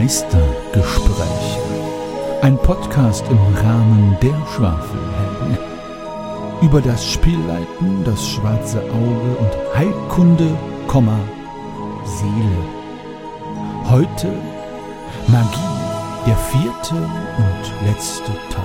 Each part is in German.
Meistergespräche. Ein Podcast im Rahmen der Schwafelhelden. Über das Spielleiten, das schwarze Auge und Heilkunde, Seele. Heute Magie, der 4. und letzte Teil.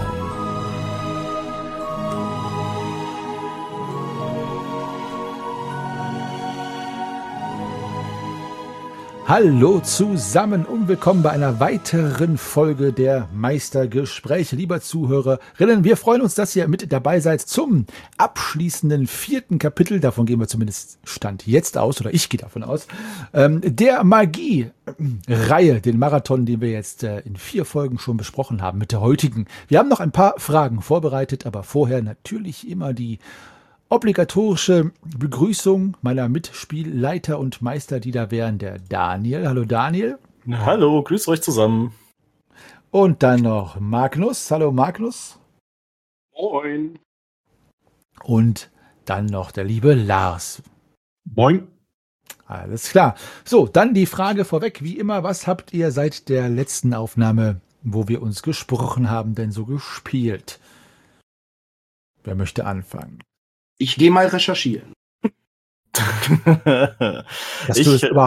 Hallo zusammen und willkommen bei einer weiteren Folge der Meistergespräche. Lieber Zuhörerinnen, wir freuen uns, dass ihr mit dabei seid zum abschließenden 4. Kapitel. Davon gehen wir zumindest Stand jetzt aus, oder ich gehe davon aus. Der Magie-Reihe, den Marathon, den wir jetzt in 4 Folgen schon besprochen haben mit der heutigen. Wir haben noch ein paar Fragen vorbereitet, aber vorher natürlich immer die obligatorische Begrüßung meiner Mitspielleiter und Meister, die da wären, der Daniel. Hallo Daniel. Hallo, grüß euch zusammen. Und dann noch Magnus. Hallo Magnus. Moin. Und dann noch der liebe Lars. Moin. Alles klar. So, dann die Frage vorweg, wie immer, was habt ihr seit der letzten Aufnahme, wo wir uns gesprochen haben, denn so gespielt? Wer möchte anfangen? Ich gehe mal recherchieren. Dass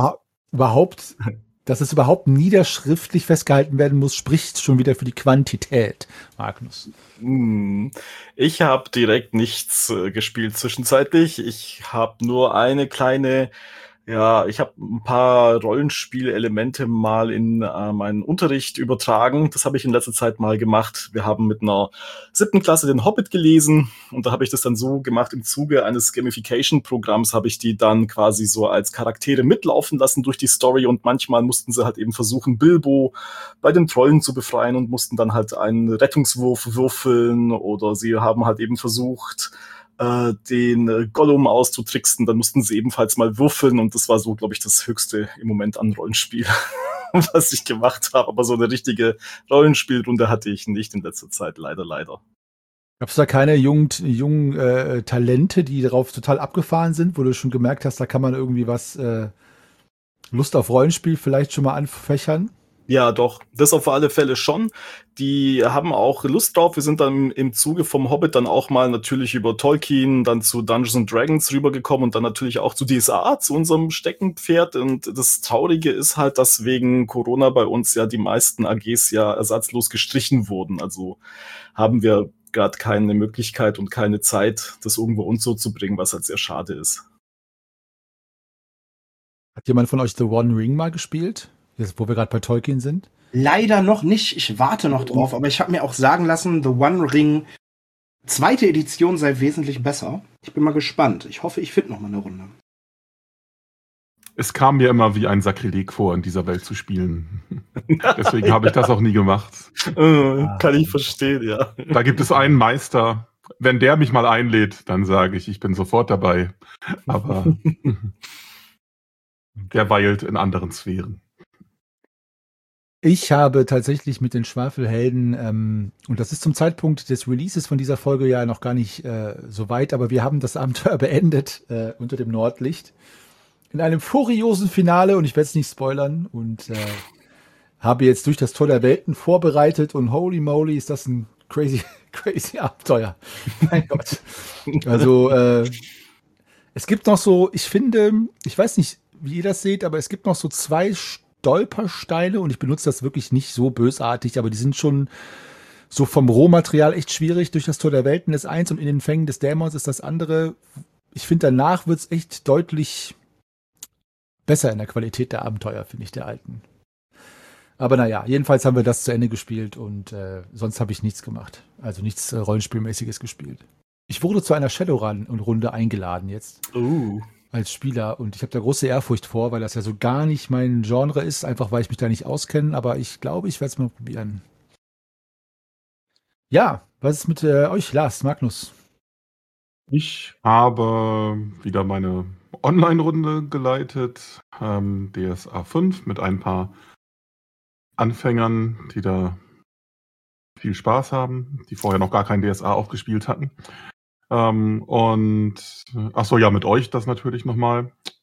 es überhaupt niederschriftlich festgehalten werden muss, spricht schon wieder für die Quantität, Magnus. Ich habe direkt nichts gespielt zwischenzeitlich. Ich habe nur eine kleine, ich habe ein paar Rollenspielelemente mal in meinen Unterricht übertragen. Das habe ich in letzter Zeit mal gemacht. Wir haben mit einer 7. Klasse den Hobbit gelesen und da habe ich das dann so gemacht, im Zuge eines Gamification-Programms habe ich die dann quasi so als Charaktere mitlaufen lassen durch die Story und manchmal mussten sie halt eben versuchen, Bilbo bei den Trollen zu befreien und mussten dann halt einen Rettungswurf würfeln oder sie haben halt eben versucht, den Gollum auszutricksen, dann mussten sie ebenfalls mal würfeln und das war so, glaube ich, das Höchste im Moment an Rollenspiel, was ich gemacht habe. Aber so eine richtige Rollenspielrunde hatte ich nicht in letzter Zeit, leider. Gab es da keine jungen Talente, die darauf total abgefahren sind, wo du schon gemerkt hast, da kann man irgendwie was Lust auf Rollenspiel vielleicht schon mal anfächern? Ja, doch, das auf alle Fälle schon. Die haben auch Lust drauf. Wir sind dann im Zuge vom Hobbit dann auch mal natürlich über Tolkien, dann zu Dungeons and Dragons rübergekommen und dann natürlich auch zu DSA, zu unserem Steckenpferd. Und das Traurige ist halt, dass wegen Corona bei uns ja die meisten AGs ja ersatzlos gestrichen wurden. Also haben wir gerade keine Möglichkeit und keine Zeit, das irgendwo uns so zu bringen, was halt sehr schade ist. Hat jemand von euch The One Ring mal gespielt? Jetzt, wo wir gerade bei Tolkien sind? Leider noch nicht. Ich warte noch drauf, aber ich habe mir auch sagen lassen, The One Ring 2. Edition sei wesentlich besser. Ich bin mal gespannt. Ich hoffe, ich finde noch mal eine Runde. Es kam mir immer wie ein Sakrileg vor, in dieser Welt zu spielen. Deswegen habe ich das auch nie gemacht. Kann ich verstehen, ja. Da gibt es einen Meister. Wenn der mich mal einlädt, dann sage ich bin sofort dabei. Aber der weilt in anderen Sphären. Ich habe tatsächlich mit den Schwafelhelden, und das ist zum Zeitpunkt des Releases von dieser Folge ja noch gar nicht so weit, aber wir haben das Abenteuer beendet unter dem Nordlicht in einem furiosen Finale, und ich werde es nicht spoilern, und habe jetzt durch das Tor der Welten vorbereitet und holy moly, ist das ein crazy Abenteuer. Mein Gott. Also es gibt noch so, ich finde, ich weiß nicht, wie ihr das seht, aber es gibt noch so 2 Stolpersteine, und ich benutze das wirklich nicht so bösartig, aber die sind schon so vom Rohmaterial echt schwierig. Durch das Tor der Welten ist 1 und in den Fängen des Dämons ist das andere. Ich finde, danach wird es echt deutlich besser in der Qualität der Abenteuer, finde ich, der alten. Aber naja, jedenfalls haben wir das zu Ende gespielt und sonst habe ich nichts gemacht. Also nichts Rollenspielmäßiges gespielt. Ich wurde zu einer Shadowrun-Runde eingeladen jetzt. Als Spieler, und ich habe da große Ehrfurcht vor, weil das ja so gar nicht mein Genre ist, einfach weil ich mich da nicht auskenne, aber ich glaube, ich werde es mal probieren. Ja, was ist mit euch, Lars, Magnus? Ich habe wieder meine Online-Runde geleitet, DSA 5 mit ein paar Anfängern, die da viel Spaß haben, die vorher noch gar kein DSA aufgespielt hatten. Und mit euch das natürlich nochmal.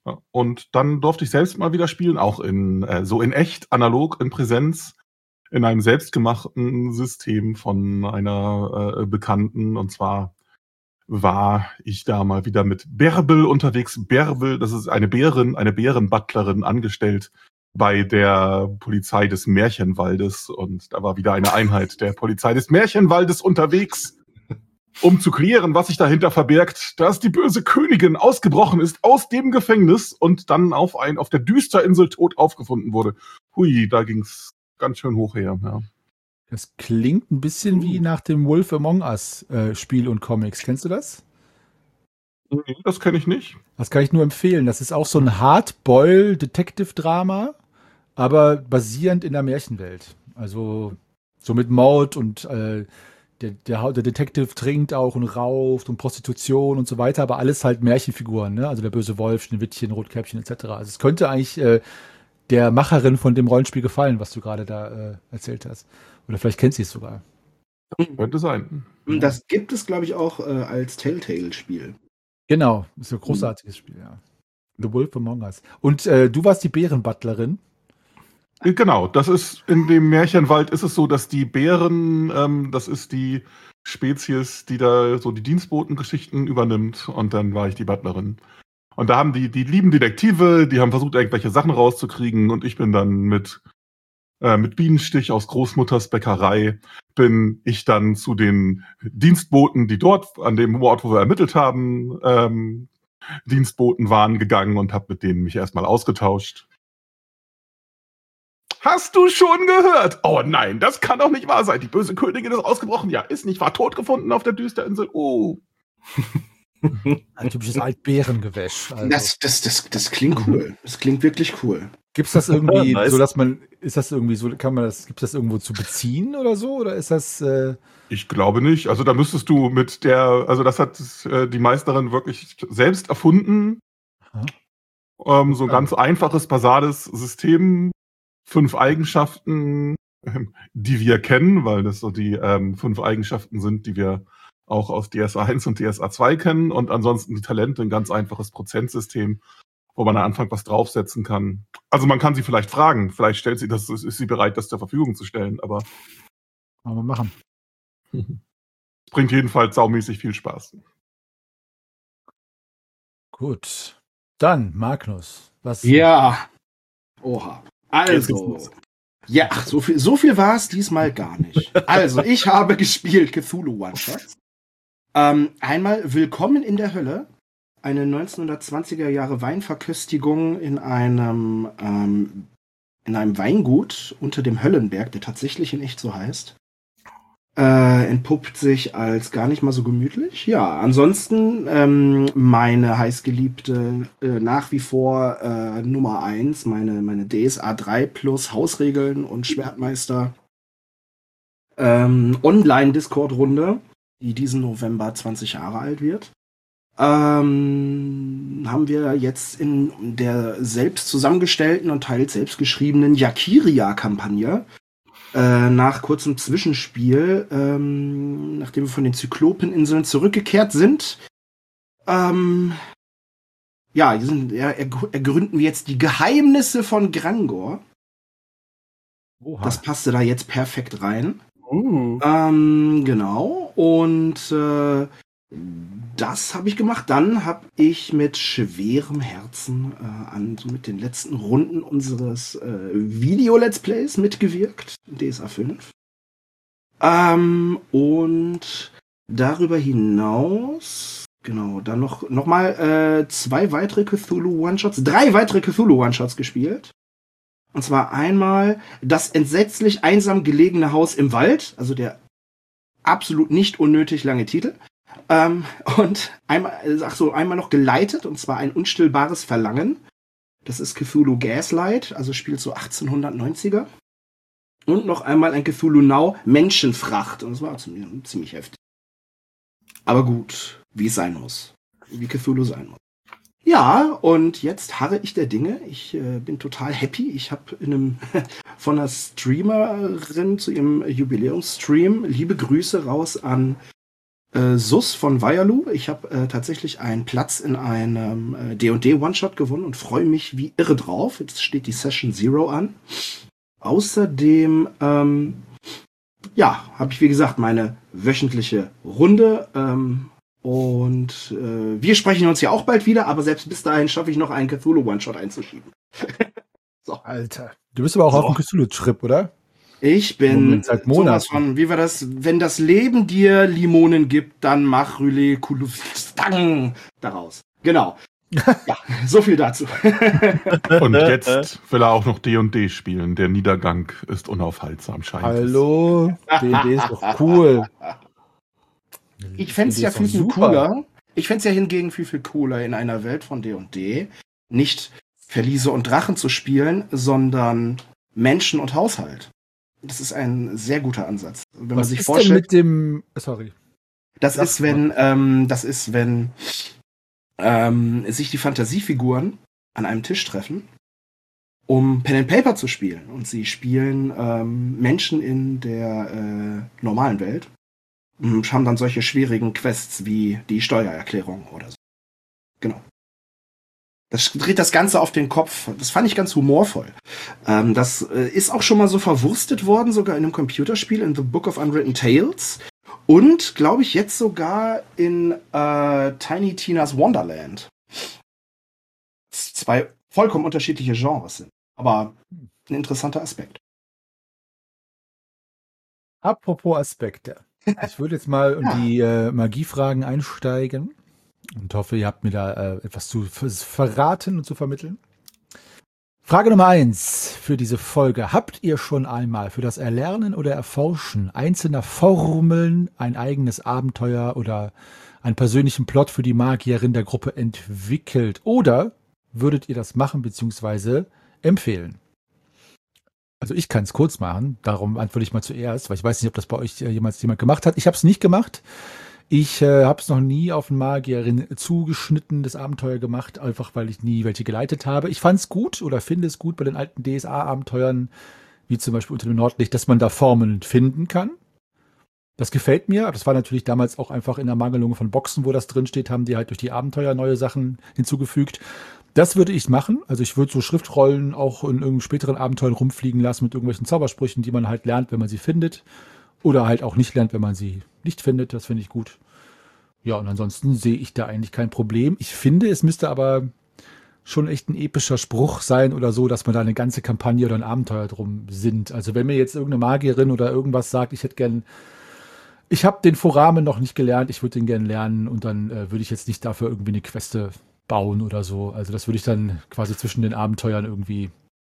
Ja, und dann durfte ich selbst mal wieder spielen, auch so in echt, analog, in Präsenz, in einem selbstgemachten System von einer Bekannten. Und zwar war ich da mal wieder mit Bärbel unterwegs. Bärbel, das ist eine Bärenbutlerin, angestellt bei der Polizei des Märchenwaldes. Und da war wieder eine Einheit der Polizei des Märchenwaldes unterwegs, um zu klären, was sich dahinter verbirgt, dass die böse Königin ausgebrochen ist aus dem Gefängnis und dann auf der Düsterinsel tot aufgefunden wurde. Hui, da ging's ganz schön hoch her. Ja. Das klingt ein bisschen wie nach dem Wolf Among Us Spiel und Comics. Kennst du das? Nee, das kenne ich nicht. Das kann ich nur empfehlen. Das ist auch so ein Hardboil-Detective-Drama, aber basierend in der Märchenwelt. Also so mit Mord und der Detective trinkt auch und rauft und Prostitution und so weiter, aber alles halt Märchenfiguren, ne? Also der böse Wolf, Schneewittchen, Rotkäppchen etc. Also es könnte eigentlich der Macherin von dem Rollenspiel gefallen, was du gerade da erzählt hast. Oder vielleicht kennt sie es sogar. Könnte sein. Das gibt es, glaube ich, auch als Telltale-Spiel. Genau, ist ein großartiges Spiel, ja. The Wolf Among Us. Und du warst die Bärenbutlerin. Genau, das ist in dem Märchenwald ist es so, dass die Bären, das ist die Spezies, die da so die Dienstbotengeschichten übernimmt, und dann war ich die Butlerin. Und da haben die lieben Detektive, die haben versucht, irgendwelche Sachen rauszukriegen, und ich bin dann mit Bienenstich aus Großmutters Bäckerei, bin ich dann zu den Dienstboten, die dort an dem Ort, wo wir ermittelt haben, Dienstboten waren, gegangen und habe mit denen mich erstmal ausgetauscht. Hast du schon gehört? Oh nein, das kann doch nicht wahr sein. Die böse Königin ist ausgebrochen. Ja, ist nicht wahr. Tot gefunden auf der Düsterinsel. Oh. Ein typisches Altbärengewäsch. Also. Das klingt cool. Das klingt wirklich cool. Gibt's das irgendwie, Nice. so dass man, ist das irgendwie so, gibt's das irgendwo zu beziehen oder so? Oder ist das, Ich glaube nicht. Also da müsstest du also das hat die Meisterin wirklich selbst erfunden. So ein ganz einfaches, basales System. 5 Eigenschaften, die wir kennen, weil das so die 5 Eigenschaften sind, die wir auch aus DSA 1 und DSA 2 kennen. Und ansonsten die Talente, ein ganz einfaches Prozentsystem, wo man am Anfang was draufsetzen kann. Also man kann sie vielleicht fragen. Vielleicht ist sie bereit, das zur Verfügung zu stellen. Aber wollen wir machen. es bringt jedenfalls saumäßig viel Spaß. Gut. Dann, Magnus. Was? Ja. Oha. Also. Ja, ach, so viel war es diesmal gar nicht. Also, ich habe gespielt Cthulhu One-Shots. Einmal Willkommen in der Hölle. Eine 1920er Jahre Weinverköstigung in einem Weingut unter dem Höllenberg, der tatsächlich in echt so heißt. Entpuppt sich als gar nicht mal so gemütlich. Ja, ansonsten meine heißgeliebte, nach wie vor Nummer 1, meine DSA 3 plus Hausregeln und Schwertmeister Online-Discord-Runde, die diesen November 20 Jahre alt wird. Haben wir jetzt in der selbst zusammengestellten und teils selbst geschriebenen Yakiria-Kampagne nach kurzem Zwischenspiel, nachdem wir von den Zyklopeninseln zurückgekehrt sind, ergründen wir jetzt die Geheimnisse von Grangor. Oha. Das passte da jetzt perfekt rein. Genau. Und das habe ich gemacht. Dann habe ich mit schwerem Herzen mit den letzten Runden unseres Video-Let's Plays mitgewirkt, DSA 5. Und darüber hinaus, genau, dann noch mal 3 weitere Cthulhu One-Shots gespielt. Und zwar einmal das entsetzlich einsam gelegene Haus im Wald, also der absolut nicht unnötig lange Titel. Und einmal noch geleitet, und zwar ein unstillbares Verlangen. Das ist Cthulhu Gaslight, also spielt so 1890er. Und noch einmal ein Cthulhu Now Menschenfracht. Und das war ziemlich heftig. Aber gut, wie es sein muss. Wie Cthulhu sein muss. Ja, und jetzt harre ich der Dinge. Ich bin total happy. Ich habe von einer Streamerin zu ihrem Jubiläumsstream liebe Grüße raus an Sus von Weyerlu. Ich habe tatsächlich einen Platz in einem D&D One-Shot gewonnen und freue mich wie irre drauf. Jetzt steht die Session 0 an. Außerdem, habe ich wie gesagt meine wöchentliche Runde und wir sprechen uns ja auch bald wieder, aber selbst bis dahin schaffe ich noch einen Cthulhu One-Shot einzuschieben. So. Alter, du bist aber auch auf dem Cthulhu-Trip, oder? Ich bin seit Monaten. sowas von, wie war das? Wenn das Leben dir Limonen gibt, dann mach Rüle Kulustang daraus. Genau. Ja, so viel dazu. Und jetzt will er auch noch D&D spielen. Der Niedergang ist unaufhaltsam, scheint Hallo, D&D ist doch cool. Ich fände es ja viel, viel cooler. Ich fände es ja hingegen viel, viel cooler, in einer Welt von D&D nicht Verliese und Drachen zu spielen, sondern Menschen und Haushalt. Das ist ein sehr guter Ansatz. Wenn man sich vorstellt, denn mit dem, sorry. Das ist, wenn sich die Fantasiefiguren an einem Tisch treffen, um Pen and Paper zu spielen. Und sie spielen Menschen in der normalen Welt und haben dann solche schwierigen Quests wie die Steuererklärung oder so. Genau. Das dreht das Ganze auf den Kopf. Das fand ich ganz humorvoll. Das ist auch schon mal so verwurstet worden, sogar in einem Computerspiel, in The Book of Unwritten Tales. Und, glaube ich, jetzt sogar in Tiny Tina's Wonderland. Das zwei vollkommen unterschiedliche Genres sind. Aber ein interessanter Aspekt. Apropos Aspekte. Ich würde jetzt mal in die Magiefragen einsteigen und hoffe, ihr habt mir da etwas zu verraten und zu vermitteln. Frage Nummer 1 für diese Folge. Habt ihr schon einmal für das Erlernen oder Erforschen einzelner Formeln ein eigenes Abenteuer oder einen persönlichen Plot für die Magierin der Gruppe entwickelt? Oder würdet ihr das machen bzw. empfehlen? Also ich kann es kurz machen, darum antworte ich mal zuerst, weil ich weiß nicht, ob das bei euch jemals jemand gemacht hat. Ich habe es nicht gemacht. Ich habe es noch nie auf eine Magierin zugeschnitten, das Abenteuer gemacht, einfach weil ich nie welche geleitet habe. Ich fand es gut oder finde es gut bei den alten DSA-Abenteuern, wie zum Beispiel unter dem Nordlicht, dass man da Formeln finden kann. Das gefällt mir. Das war natürlich damals auch einfach in der Mangelung von Boxen, wo das drin steht, haben die halt durch die Abenteuer neue Sachen hinzugefügt. Das würde ich machen. Also ich würde so Schriftrollen auch in irgendeinem späteren Abenteuer rumfliegen lassen mit irgendwelchen Zaubersprüchen, die man halt lernt, wenn man sie findet. Oder halt auch nicht lernt, wenn man sie nicht findet. Das finde ich gut. Ja, und ansonsten sehe ich da eigentlich kein Problem. Ich finde, es müsste aber schon echt ein epischer Spruch sein oder so, dass man da eine ganze Kampagne oder ein Abenteuer drum sinnt. Also wenn mir jetzt irgendeine Magierin oder irgendwas sagt, ich habe den Foramen noch nicht gelernt, ich würde den gerne lernen und dann würde ich jetzt nicht dafür irgendwie eine Queste bauen oder so. Also das würde ich dann quasi zwischen den Abenteuern irgendwie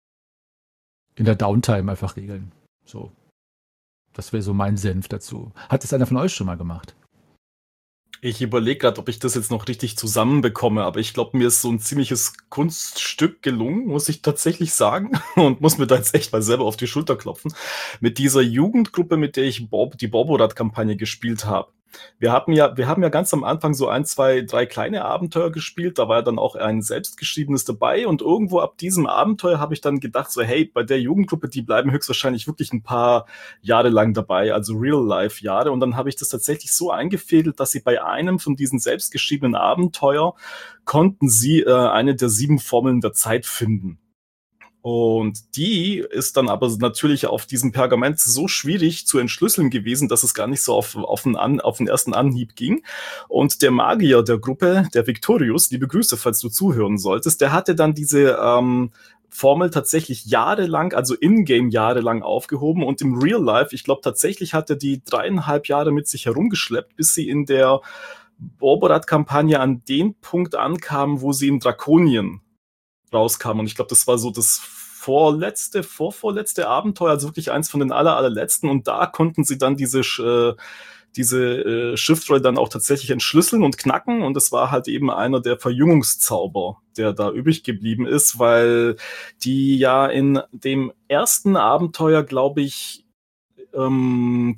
in der Downtime einfach regeln. So. Das wäre so mein Senf dazu. Hat das einer von euch schon mal gemacht? Ich überlege gerade, ob ich das jetzt noch richtig zusammenbekomme, aber ich glaube, mir ist so ein ziemliches Kunststück gelungen, muss ich tatsächlich sagen, und muss mir da jetzt echt mal selber auf die Schulter klopfen. Mit dieser Jugendgruppe, mit der ich die Borborat-Kampagne gespielt habe. Wir haben ja ganz am Anfang so 1, 2, 3 kleine Abenteuer gespielt, da war ja dann auch ein selbstgeschriebenes dabei und irgendwo ab diesem Abenteuer habe ich dann gedacht so, hey, bei der Jugendgruppe, die bleiben höchstwahrscheinlich wirklich ein paar Jahre lang dabei, also Real-Life-Jahre, und dann habe ich das tatsächlich so eingefädelt, dass sie bei einem von diesen selbstgeschriebenen Abenteuer konnten sie eine der 7 Formeln der Zeit finden. Und die ist dann aber natürlich auf diesem Pergament so schwierig zu entschlüsseln gewesen, dass es gar nicht so auf den ersten Anhieb ging. Und der Magier der Gruppe, der Victorius, liebe Grüße, falls du zuhören solltest, der hatte dann diese Formel tatsächlich jahrelang, also in-game jahrelang aufgehoben und im Real Life, ich glaube tatsächlich hat er die 3,5 Jahre mit sich herumgeschleppt, bis sie in der Borborat-Kampagne an den Punkt ankam, wo sie in Drakonien rauskam. Und ich glaube, das war so das vorvorletzte Abenteuer, also wirklich eins von den allerletzten. Und da konnten sie dann diese Schriftrolle dann auch tatsächlich entschlüsseln und knacken. Und das war halt eben einer der Verjüngungszauber, der da übrig geblieben ist, weil die ja in dem ersten Abenteuer, glaube ich,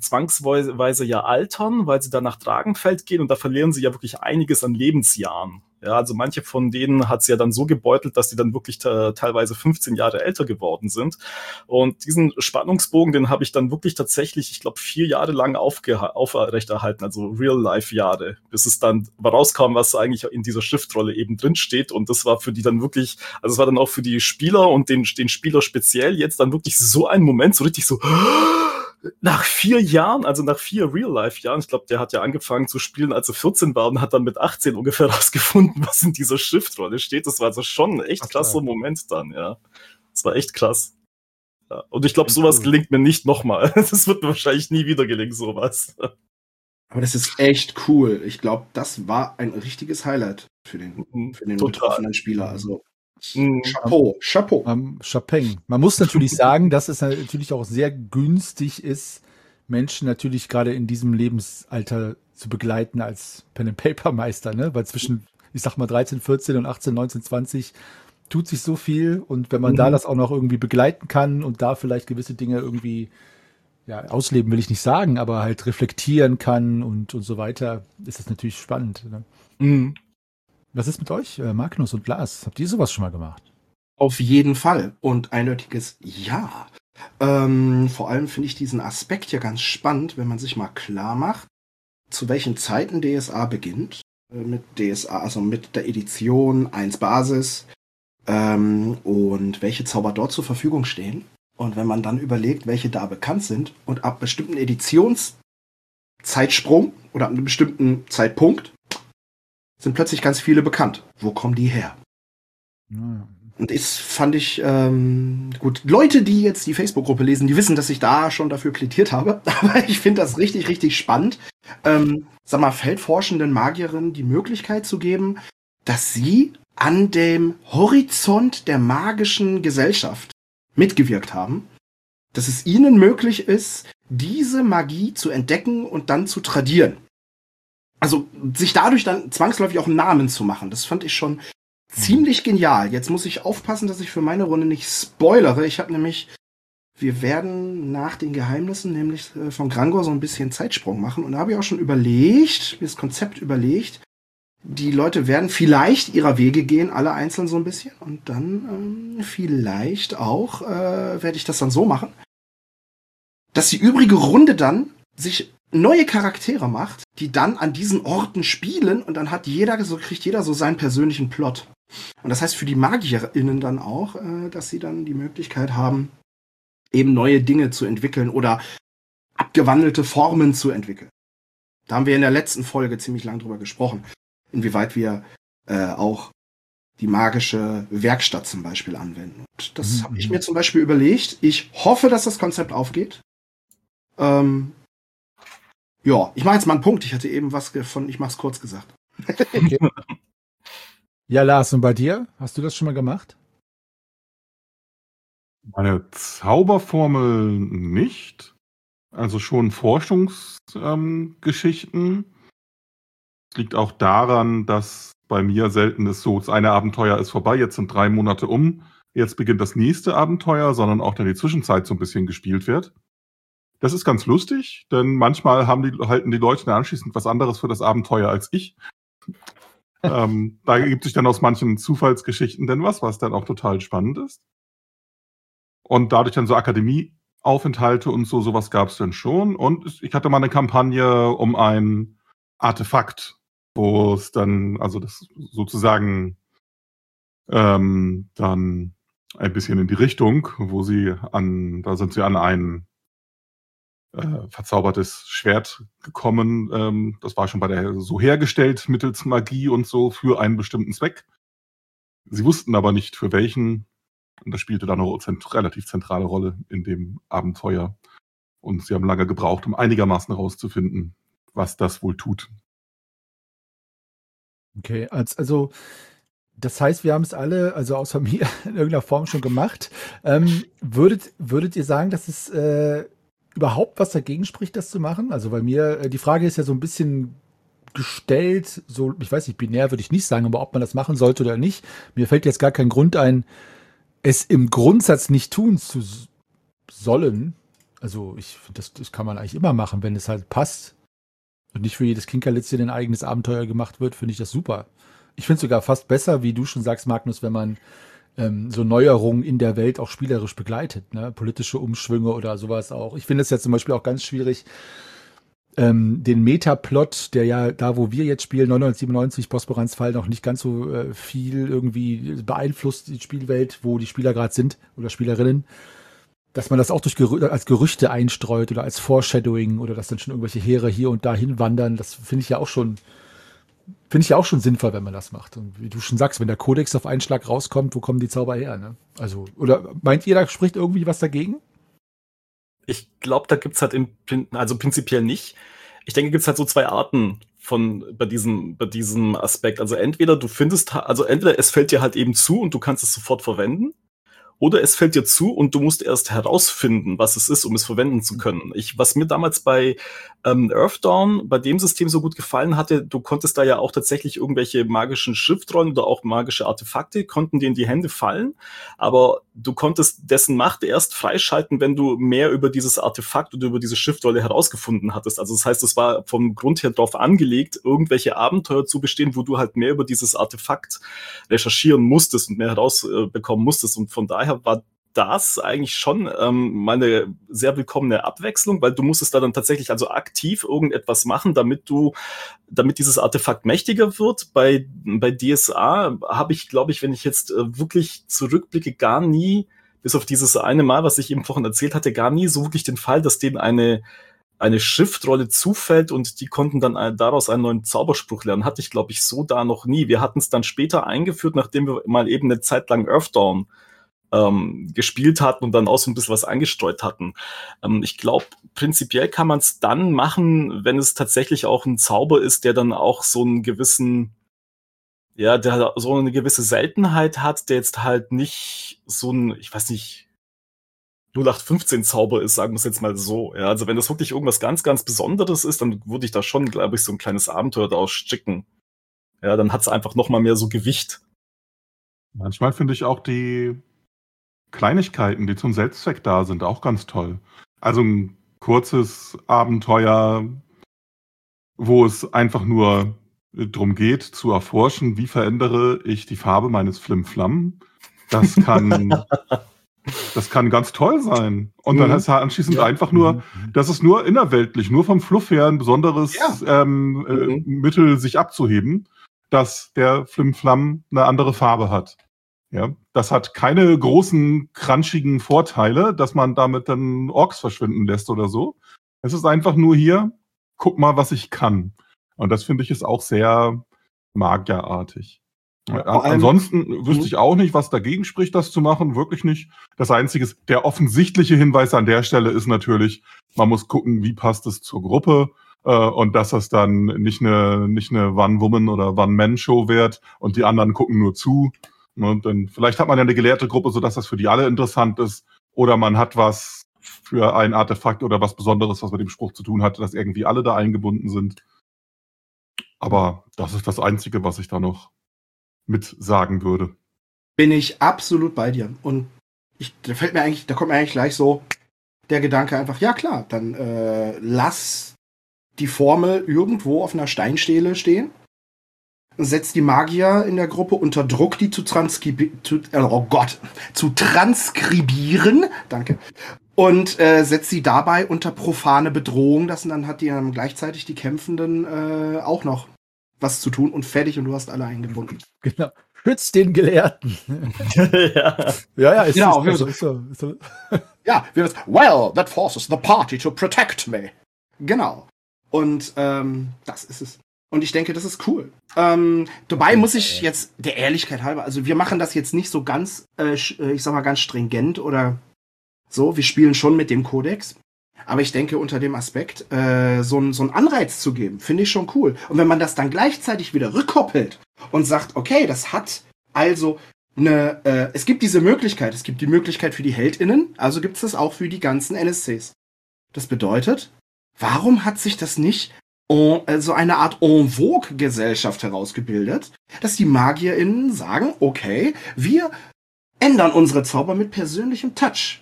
zwangsweise ja altern, weil sie dann nach Dragenfeld gehen und da verlieren sie ja wirklich einiges an Lebensjahren. Ja, also manche von denen hat's ja dann so gebeutelt, dass die dann wirklich teilweise 15 Jahre älter geworden sind. Und diesen Spannungsbogen, den habe ich dann wirklich tatsächlich, ich glaube, 4 Jahre lang aufrechterhalten, also Real-Life-Jahre, bis es dann rauskam, was eigentlich in dieser Schriftrolle eben drin steht. Und das war für die dann wirklich, also es war dann auch für die Spieler und den Spieler speziell jetzt dann wirklich so ein Moment, so richtig so, nach 4 Jahren, also nach 4 Real-Life-Jahren, ich glaube, der hat ja angefangen zu spielen, als er 14 war und hat dann mit 18 ungefähr rausgefunden, was in dieser Schriftrolle steht. Das war also schon ein echt krasser Moment dann, ja. Das war echt krass. Ja. Und ich glaube, sowas gelingt mir nicht nochmal. Das wird mir wahrscheinlich nie wieder gelingen, sowas. Aber das ist echt cool. Ich glaube, das war ein richtiges Highlight für den betroffenen Spieler. Also Chapeau. Chapeng. Man muss natürlich sagen, dass es natürlich auch sehr günstig ist, Menschen natürlich gerade in diesem Lebensalter zu begleiten als Pen-and-Paper-Meister, ne? Weil zwischen, ich sag mal, 13, 14 und 18, 19, 20 tut sich so viel. Und wenn man da das auch noch irgendwie begleiten kann und da vielleicht gewisse Dinge irgendwie, ja, ausleben will ich nicht sagen, aber halt reflektieren kann und so weiter, ist das natürlich spannend. Ne? Was ist mit euch, Magnus und Lars? Habt ihr sowas schon mal gemacht? Auf jeden Fall. Und eindeutiges Ja. Vor allem finde ich diesen Aspekt ja ganz spannend, wenn man sich mal klar macht, zu welchen Zeiten DSA beginnt. Mit DSA, also mit der Edition 1 Basis und welche Zauber dort zur Verfügung stehen. Und wenn man dann überlegt, welche da bekannt sind und ab bestimmten Editionszeitsprung oder ab einem bestimmten Zeitpunkt sind plötzlich ganz viele bekannt. Wo kommen die her? Ja. Und das fand ich, gut, Leute, die jetzt die Facebook-Gruppe lesen, die wissen, dass ich da schon dafür plädiert habe. Aber ich finde das richtig, richtig spannend. Sag mal, feldforschenden Magierinnen die Möglichkeit zu geben, dass sie an dem Horizont der magischen Gesellschaft mitgewirkt haben. Dass es ihnen möglich ist, diese Magie zu entdecken und dann zu tradieren. Also sich dadurch dann zwangsläufig auch einen Namen zu machen. Das fand ich schon ziemlich genial. Jetzt muss ich aufpassen, dass ich für meine Runde nicht spoilere. Ich habe nämlich, wir werden nach den Geheimnissen, nämlich von Grangor, so ein bisschen Zeitsprung machen. Und da habe ich auch schon überlegt, mir das Konzept überlegt, die Leute werden vielleicht ihrer Wege gehen, alle einzeln so ein bisschen. Und dann vielleicht auch werde ich das dann so machen, dass die übrige Runde dann sich neue Charaktere macht, die dann an diesen Orten spielen und dann kriegt jeder so seinen persönlichen Plot. Und das heißt für die MagierInnen dann auch, dass sie dann die Möglichkeit haben, eben neue Dinge zu entwickeln oder abgewandelte Formen zu entwickeln. Da haben wir in der letzten Folge ziemlich lang drüber gesprochen, inwieweit wir auch die magische Werkstatt zum Beispiel anwenden. Und das habe ich mir zum Beispiel überlegt. Ich hoffe, dass das Konzept aufgeht. Ja, ich mache jetzt mal einen Punkt. Ich hatte eben ich mach's kurz gesagt. Okay. Ja, Lars, und bei dir? Hast du das schon mal gemacht? Meine Zauberformel nicht. Also schon Forschungsgeschichten. Es liegt auch daran, dass bei mir selten ist so, das eine Abenteuer ist vorbei, jetzt sind 3 Monate um, jetzt beginnt das nächste Abenteuer, sondern auch dann die Zwischenzeit so ein bisschen gespielt wird. Das ist ganz lustig, denn manchmal halten die Leute dann anschließend was anderes für das Abenteuer als ich. Da ergibt sich dann aus manchen Zufallsgeschichten denn was dann auch total spannend ist. Und dadurch dann so Akademieaufenthalte und sowas gab es dann schon. Und ich hatte mal eine Kampagne um ein Artefakt, wo es dann, also das sozusagen dann ein bisschen in die Richtung, da sind sie an ein verzaubertes Schwert gekommen. Das war schon so hergestellt mittels Magie und so für einen bestimmten Zweck. Sie wussten aber nicht für welchen. Und das spielte dann eine relativ zentrale Rolle in dem Abenteuer. Und sie haben lange gebraucht, um einigermaßen herauszufinden, was das wohl tut. Okay, also das heißt, wir haben es alle, also außer mir, in irgendeiner Form schon gemacht. Würdet ihr sagen, dass es überhaupt was dagegen spricht, das zu machen? Also bei mir, die Frage ist ja so ein bisschen gestellt, so, ich weiß nicht, binär würde ich nicht sagen, aber ob man das machen sollte oder nicht. Mir fällt jetzt gar kein Grund ein, es im Grundsatz nicht tun zu sollen. Also ich finde, das kann man eigentlich immer machen, wenn es halt passt und nicht für jedes Kinkerlitzchen ein eigenes Abenteuer gemacht wird, finde ich das super. Ich finde es sogar fast besser, wie du schon sagst, Magnus, wenn man so Neuerungen in der Welt auch spielerisch begleitet, ne? Politische Umschwünge oder sowas auch. Ich finde es ja zum Beispiel auch ganz schwierig, den Metaplot, der ja da, wo wir jetzt spielen, 9997, Bosporans Fall, noch nicht ganz so viel irgendwie beeinflusst, die Spielwelt, wo die Spieler gerade sind oder Spielerinnen, dass man das auch als Gerüchte einstreut oder als Foreshadowing oder dass dann schon irgendwelche Heere hier und da hinwandern, das finde ich ja auch schon sinnvoll, wenn man das macht. Und wie du schon sagst, wenn der Kodex auf einen Schlag rauskommt, wo kommen die Zauber her, ne? Also, oder meint ihr, da spricht irgendwie was dagegen? Ich glaube, da gibt's halt also prinzipiell nicht. Ich denke, gibt's halt so zwei Arten bei diesem Aspekt. Also entweder entweder es fällt dir halt eben zu und du kannst es sofort verwenden, oder es fällt dir zu und du musst erst herausfinden, was es ist, um es verwenden zu können. Was mir damals bei Earthdawn, bei dem System so gut gefallen hatte, du konntest da ja auch tatsächlich irgendwelche magischen Schriftrollen oder auch magische Artefakte, konnten dir in die Hände fallen, aber du konntest dessen Macht erst freischalten, wenn du mehr über dieses Artefakt oder über diese Schriftrolle herausgefunden hattest. Also das heißt, es war vom Grund her darauf angelegt, irgendwelche Abenteuer zu bestehen, wo du halt mehr über dieses Artefakt recherchieren musstest und mehr herausbekommen musstest. Und von daher war das eigentlich schon mal eine sehr willkommene Abwechslung, weil du musstest da dann tatsächlich also aktiv irgendetwas machen, damit dieses Artefakt mächtiger wird. Bei DSA habe ich, glaube ich, wenn ich jetzt wirklich zurückblicke, gar nie, bis auf dieses eine Mal, was ich eben vorhin erzählt hatte, gar nie so wirklich den Fall, dass denen eine Schriftrolle zufällt und die konnten dann daraus einen neuen Zauberspruch lernen. Hatte ich, glaube ich, so da noch nie. Wir hatten es dann später eingeführt, nachdem wir mal eben eine Zeit lang Earthdawn gespielt hatten und dann auch so ein bisschen was eingestreut hatten. Ich glaube, prinzipiell kann man es dann machen, wenn es tatsächlich auch ein Zauber ist, der dann auch so einen gewissen, ja, der so eine gewisse Seltenheit hat, der jetzt halt nicht so ein, ich weiß nicht, 0815 Zauber ist, sagen wir es jetzt mal so. Ja, also wenn das wirklich irgendwas ganz, ganz Besonderes ist, dann würde ich da schon, glaube ich, so ein kleines Abenteuer daraus stricken. Ja, dann hat es einfach noch mal mehr so Gewicht. Manchmal finde ich auch die Kleinigkeiten, die zum Selbstzweck da sind, auch ganz toll. Also ein kurzes Abenteuer, wo es einfach nur darum geht, zu erforschen, wie verändere ich die Farbe meines Flimflam. Das kann ganz toll sein. Und dann ist halt anschließend einfach nur, das ist nur innerweltlich, nur vom Fluff her ein besonderes Mittel, sich abzuheben, dass der Flimflam eine andere Farbe hat. Ja, das hat keine großen, crunchigen Vorteile, dass man damit dann Orks verschwinden lässt oder so. Es ist einfach nur hier, guck mal, was ich kann. Und das finde ich ist auch sehr magierartig. Ja, ansonsten wüsste ich auch nicht, was dagegen spricht, das zu machen. Wirklich nicht. Das Einzige ist, der offensichtliche Hinweis an der Stelle ist natürlich, man muss gucken, wie passt es zur Gruppe. Und dass das dann nicht eine One-Woman- oder One-Man-Show wird und die anderen gucken nur zu. Und dann vielleicht hat man ja eine gelehrte Gruppe, sodass das für die alle interessant ist. Oder man hat was für ein Artefakt oder was Besonderes, was mit dem Spruch zu tun hat, dass irgendwie alle da eingebunden sind. Aber das ist das Einzige, was ich da noch mit sagen würde. Bin ich absolut bei dir. Und da kommt mir eigentlich gleich so der Gedanke einfach, ja klar, dann lass die Formel irgendwo auf einer Steinstele stehen. Setzt die Magier in der Gruppe unter Druck, die zu transkribieren. Danke. Und setzt sie dabei unter profane Bedrohung. Dann hat die dann gleichzeitig die Kämpfenden auch noch was zu tun und fertig und du hast alle eingebunden. Genau. Schützt den Gelehrten. ja, ist genau. So. Ja, well, that forces the party to protect me. Genau. Und das ist es. Und ich denke, das ist cool. Dabei muss ich jetzt der Ehrlichkeit halber, also wir machen das jetzt nicht so ganz, ich sag mal ganz stringent oder so. Wir spielen schon mit dem Kodex. Aber ich denke, unter dem Aspekt, so einen Anreiz zu geben, finde ich schon cool. Und wenn man das dann gleichzeitig wieder rückkoppelt und sagt, okay, das hat also es gibt diese Möglichkeit, es gibt die Möglichkeit für die HeldInnen, also gibt es das auch für die ganzen NSCs. Das bedeutet, warum hat sich das nicht so eine Art en vogue Gesellschaft herausgebildet, dass die MagierInnen sagen, okay, wir ändern unsere Zauber mit persönlichem Touch.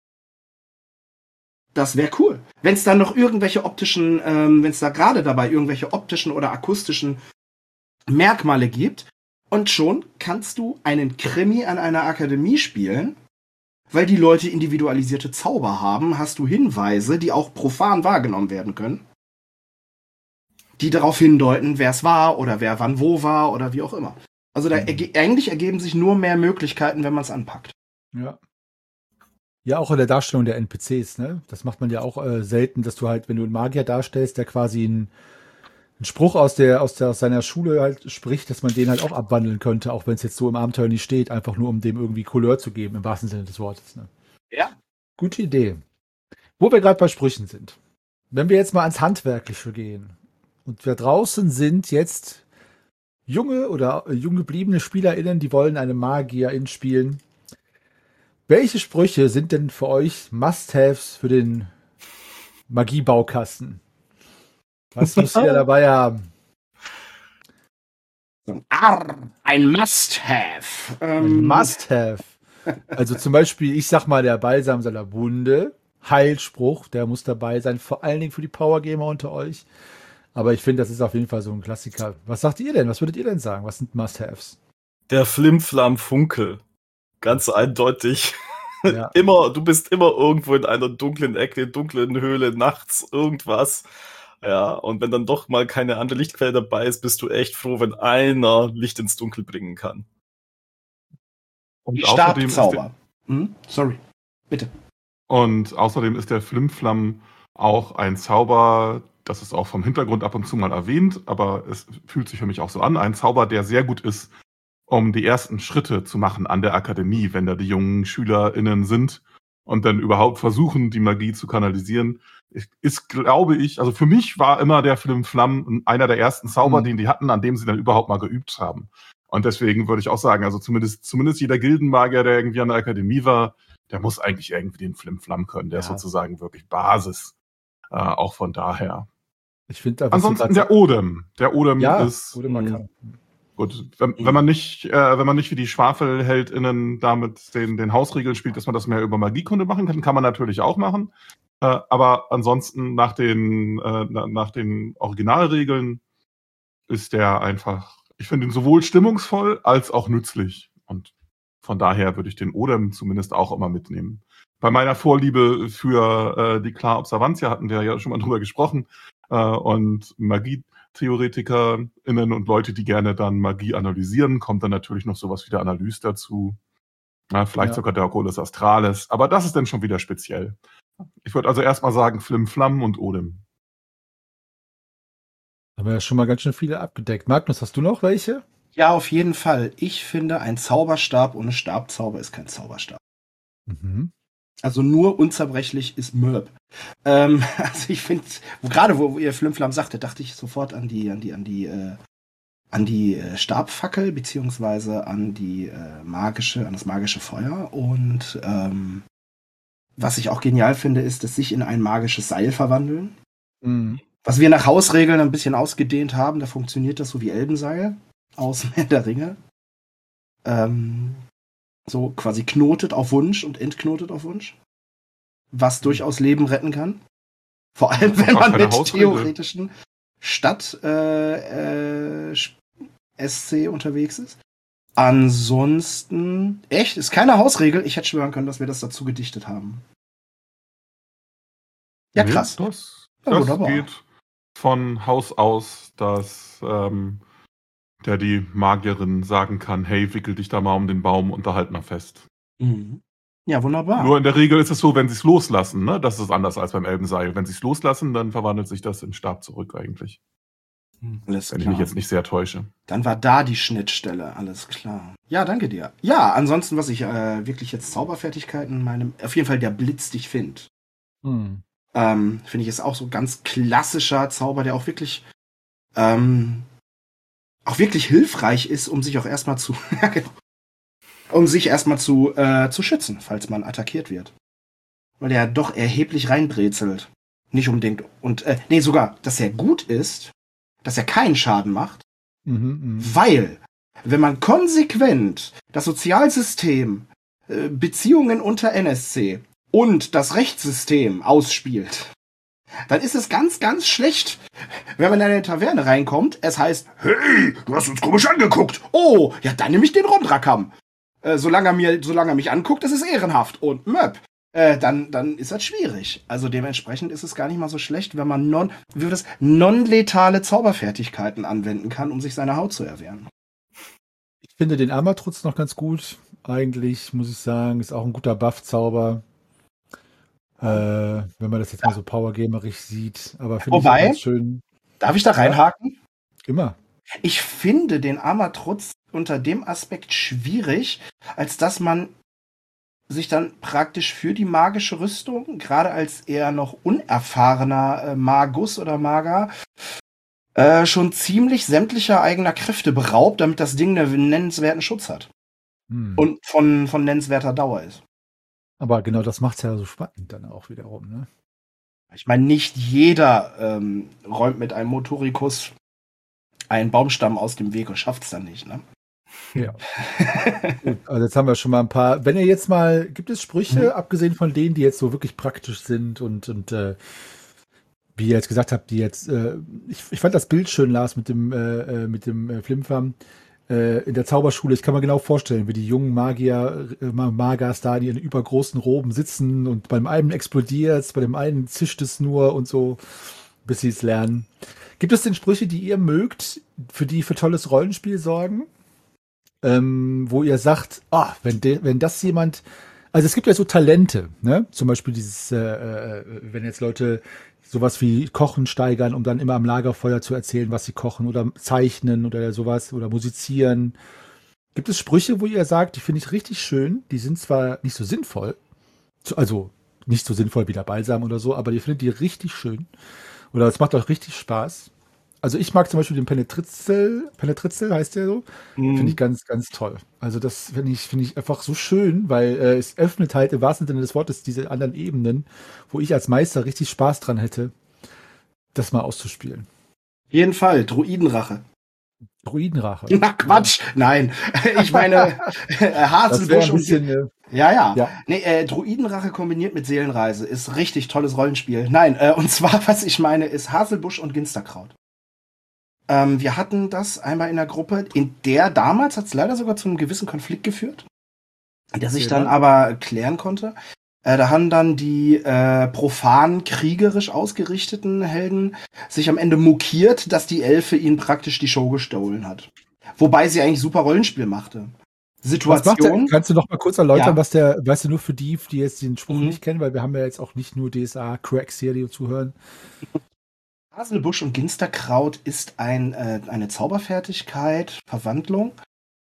Das wäre cool. Wenn es dann noch irgendwelche optischen, wenn es da gerade dabei irgendwelche optischen oder akustischen Merkmale gibt, Und schon kannst du einen Krimi an einer Akademie spielen, weil die Leute individualisierte Zauber haben, hast du Hinweise, die auch profan wahrgenommen werden können, die darauf hindeuten, wer es war oder wer wann wo war oder wie auch immer. Also eigentlich ergeben sich nur mehr Möglichkeiten, wenn man es anpackt. Ja. Ja, auch in der Darstellung der NPCs, ne? Das macht man ja auch selten, dass du halt, wenn du einen Magier darstellst, der quasi einen Spruch aus seiner Schule halt spricht, dass man den halt auch abwandeln könnte, auch wenn es jetzt so im Abenteuer nicht steht, einfach nur um dem irgendwie Couleur zu geben, im wahrsten Sinne des Wortes. Ne? Ja. Gute Idee. Wo wir gerade bei Sprüchen sind. Wenn wir jetzt mal ans Handwerkliche gehen und wir draußen sind jetzt junge oder jung gebliebene SpielerInnen, die wollen eine Magierin spielen. Welche Sprüche sind denn für euch Must-Haves für den Magiebaukasten? Was muss jeder dabei haben? Ein Must-Have. Ein Must-Have. Also zum Beispiel, ich sag mal, der Balsam seiner Wunde, Heilspruch, der muss dabei sein, vor allen Dingen für die Powergamer unter euch. Aber ich finde, das ist auf jeden Fall so ein Klassiker. Was sagt ihr denn? Was würdet ihr denn sagen? Was sind Must-Haves? Der Flimflam-Funkel. Ganz eindeutig. Ja. Du bist immer irgendwo in einer dunklen Ecke, dunklen Höhle, nachts, irgendwas. Ja, und wenn dann doch mal keine andere Lichtquelle dabei ist, bist du echt froh, wenn einer Licht ins Dunkel bringen kann. Und Die außerdem Stabzauber. Sorry, bitte. Und außerdem ist der Flimflam auch ein Zauber, das ist auch vom Hintergrund ab und zu mal erwähnt, aber es fühlt sich für mich auch so an, ein Zauber, der sehr gut ist, um die ersten Schritte zu machen an der Akademie, wenn da die jungen SchülerInnen sind und dann überhaupt versuchen, die Magie zu kanalisieren. Ist, glaube ich, also für mich war immer der Flimflam einer der ersten Zauber, den die hatten, an dem sie dann überhaupt mal geübt haben. Und deswegen würde ich auch sagen, also zumindest jeder Gildenmagier, der irgendwie an der Akademie war, der muss eigentlich irgendwie den Flimflam können. Der ist sozusagen wirklich Basis. Auch von daher. Ich finde, ansonsten der Odem. Der Odem ist Odem gut. Wenn man nicht wie die Schwafelheldinnen damit den Hausregeln spielt, dass man das mehr über Magiekunde machen kann man natürlich auch machen. Aber ansonsten nach den Originalregeln ist der einfach, ich finde ihn sowohl stimmungsvoll als auch nützlich. Und von daher würde ich den Odem zumindest auch immer mitnehmen. Bei meiner Vorliebe für die Klar Observantia hatten wir ja schon mal drüber gesprochen. Und MagietheoretikerInnen und Leute, die gerne dann Magie analysieren, kommt dann natürlich noch sowas wie der Analyse dazu. Vielleicht sogar der Oculus Astralis. Aber das ist dann schon wieder speziell. Ich würde also erstmal sagen Flimflam und Odem. Haben wir ja schon mal ganz schön viele abgedeckt. Magnus, hast du noch welche? Ja, auf jeden Fall. Ich finde, ein Zauberstab ohne Stabzauber ist kein Zauberstab. Mhm. Also nur unzerbrechlich ist Mörb. Also ich finde, gerade wo ihr Flimflam sagte, dachte ich sofort an die Stabfackel beziehungsweise an das magische Feuer. Und was ich auch genial finde, ist, dass sich in ein magisches Seil verwandeln. Mhm. Was wir nach Hausregeln ein bisschen ausgedehnt haben, da funktioniert das so wie Elbenseil aus Herr der Ringe. So quasi knotet auf Wunsch und entknotet auf Wunsch. Was durchaus Leben retten kann. Vor allem, wenn man mit theoretischen Stadt-SC unterwegs ist. Ansonsten, echt, ist keine Hausregel. Ich hätte schwören können, dass wir das dazu gedichtet haben. Ja, krass. Das wunderbar. geht von Haus aus, dass der die Magierin sagen kann, hey, wickel dich da mal um den Baum und da halt mal fest. Mhm. Ja, wunderbar. Nur in der Regel ist es so, wenn sie es loslassen, ne? Das ist anders als beim Elbenseil. Wenn sie es loslassen, dann verwandelt sich das in Stab zurück eigentlich. Alles Wenn ich klar. mich jetzt nicht sehr täusche. Dann war da die Schnittstelle, alles klar. Ja, danke dir. Ja, ansonsten, was ich wirklich jetzt Zauberfertigkeiten auf jeden Fall der Blitz dich findet. Mhm. Finde ich ist auch so ganz klassischer Zauber, der auch wirklich hilfreich ist, um sich auch erstmal zu zu schützen, falls man attackiert wird. Weil der doch erheblich reinbrezelt. Nicht unbedingt. Und sogar, dass er gut ist, dass er keinen Schaden macht, weil, wenn man konsequent das Sozialsystem, Beziehungen unter NSC und das Rechtssystem ausspielt, dann ist es ganz, ganz schlecht, wenn man in eine Taverne reinkommt. Es heißt, hey, du hast uns komisch angeguckt. Oh, ja, dann nehme ich den Rondrakam. Solange er mich anguckt, ist es ehrenhaft. Und Möp. Dann ist das schwierig. Also dementsprechend ist es gar nicht mal so schlecht, wenn man non-letale Zauberfertigkeiten anwenden kann, um sich seine Haut zu erwehren. Ich finde den Armatrutz noch ganz gut. Eigentlich, muss ich sagen, ist auch ein guter Buff-Zauber. Wenn man das jetzt mal so powergamerisch sieht. Aber finde ich auch ganz schön. Darf ich da reinhaken? Immer. Ich finde den Armatrutz unter dem Aspekt schwierig, als dass man sich dann praktisch für die magische Rüstung, gerade als eher noch unerfahrener Magus oder Mager, schon ziemlich sämtlicher eigener Kräfte beraubt, damit das Ding einen nennenswerten Schutz hat. Und von nennenswerter Dauer ist. Aber genau das macht es ja so spannend dann auch wiederum, ne? Ich meine, nicht jeder räumt mit einem Motorikus einen Baumstamm aus dem Weg und schafft es dann nicht, ne? Ja. Gut, also jetzt haben wir schon mal ein paar. Wenn ihr jetzt mal, gibt es Sprüche, abgesehen von denen, die jetzt so wirklich praktisch sind und wie ihr jetzt gesagt habt, die jetzt, ich fand das Bild schön, Lars, mit dem Flimflam in der Zauberschule. Ich kann mir genau vorstellen, wie die jungen Magers da in ihren übergroßen Roben sitzen und beim einen explodiert es, bei dem einen zischt es nur und so, bis sie es lernen. Gibt es denn Sprüche, die ihr mögt, die für tolles Rollenspiel sorgen? Wo ihr sagt, wenn das jemand, also es gibt ja so Talente, ne? Zum Beispiel dieses, wenn jetzt Leute sowas wie Kochen steigern, um dann immer am Lagerfeuer zu erzählen, was sie kochen oder zeichnen oder sowas oder musizieren. Gibt es Sprüche, wo ihr sagt, die finde ich richtig schön, die sind zwar nicht so sinnvoll, also nicht so sinnvoll wie der Balsam oder so, aber ihr findet die richtig schön oder es macht euch richtig Spaß. Also ich mag zum Beispiel den Penetritzel heißt der so, finde ich ganz, ganz toll. Also das finde ich einfach so schön, weil es öffnet halt im wahrsten Sinne des Wortes diese anderen Ebenen, wo ich als Meister richtig Spaß dran hätte, das mal auszuspielen. Jeden Fall, Druidenrache. Druidenrache. Na Quatsch, nein. Ich meine, Haselbusch und... Ja. Nee, Druidenrache kombiniert mit Seelenreise ist richtig tolles Rollenspiel. Nein, und zwar, was ich meine, ist Haselbusch und Ginsterkraut. Wir hatten das einmal in der Gruppe, in der damals hat es leider sogar zu einem gewissen Konflikt geführt, der sich dann aber klären konnte. Da haben dann die profan kriegerisch ausgerichteten Helden sich am Ende mokiert, dass die Elfe ihnen praktisch die Show gestohlen hat. Wobei sie eigentlich super Rollenspiel machte. Situation. Kannst du noch mal kurz erläutern, was weißt du, nur für die jetzt den Spruch nicht kennen, weil wir haben ja jetzt auch nicht nur DSA-Cracks hier, die zuhören. Haselbusch und Ginsterkraut ist eine Zauberfertigkeit, Verwandlung,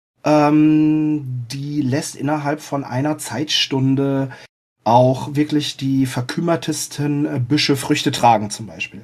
die lässt innerhalb von einer Zeitstunde auch wirklich die verkümmertesten Büsche Früchte tragen, zum Beispiel.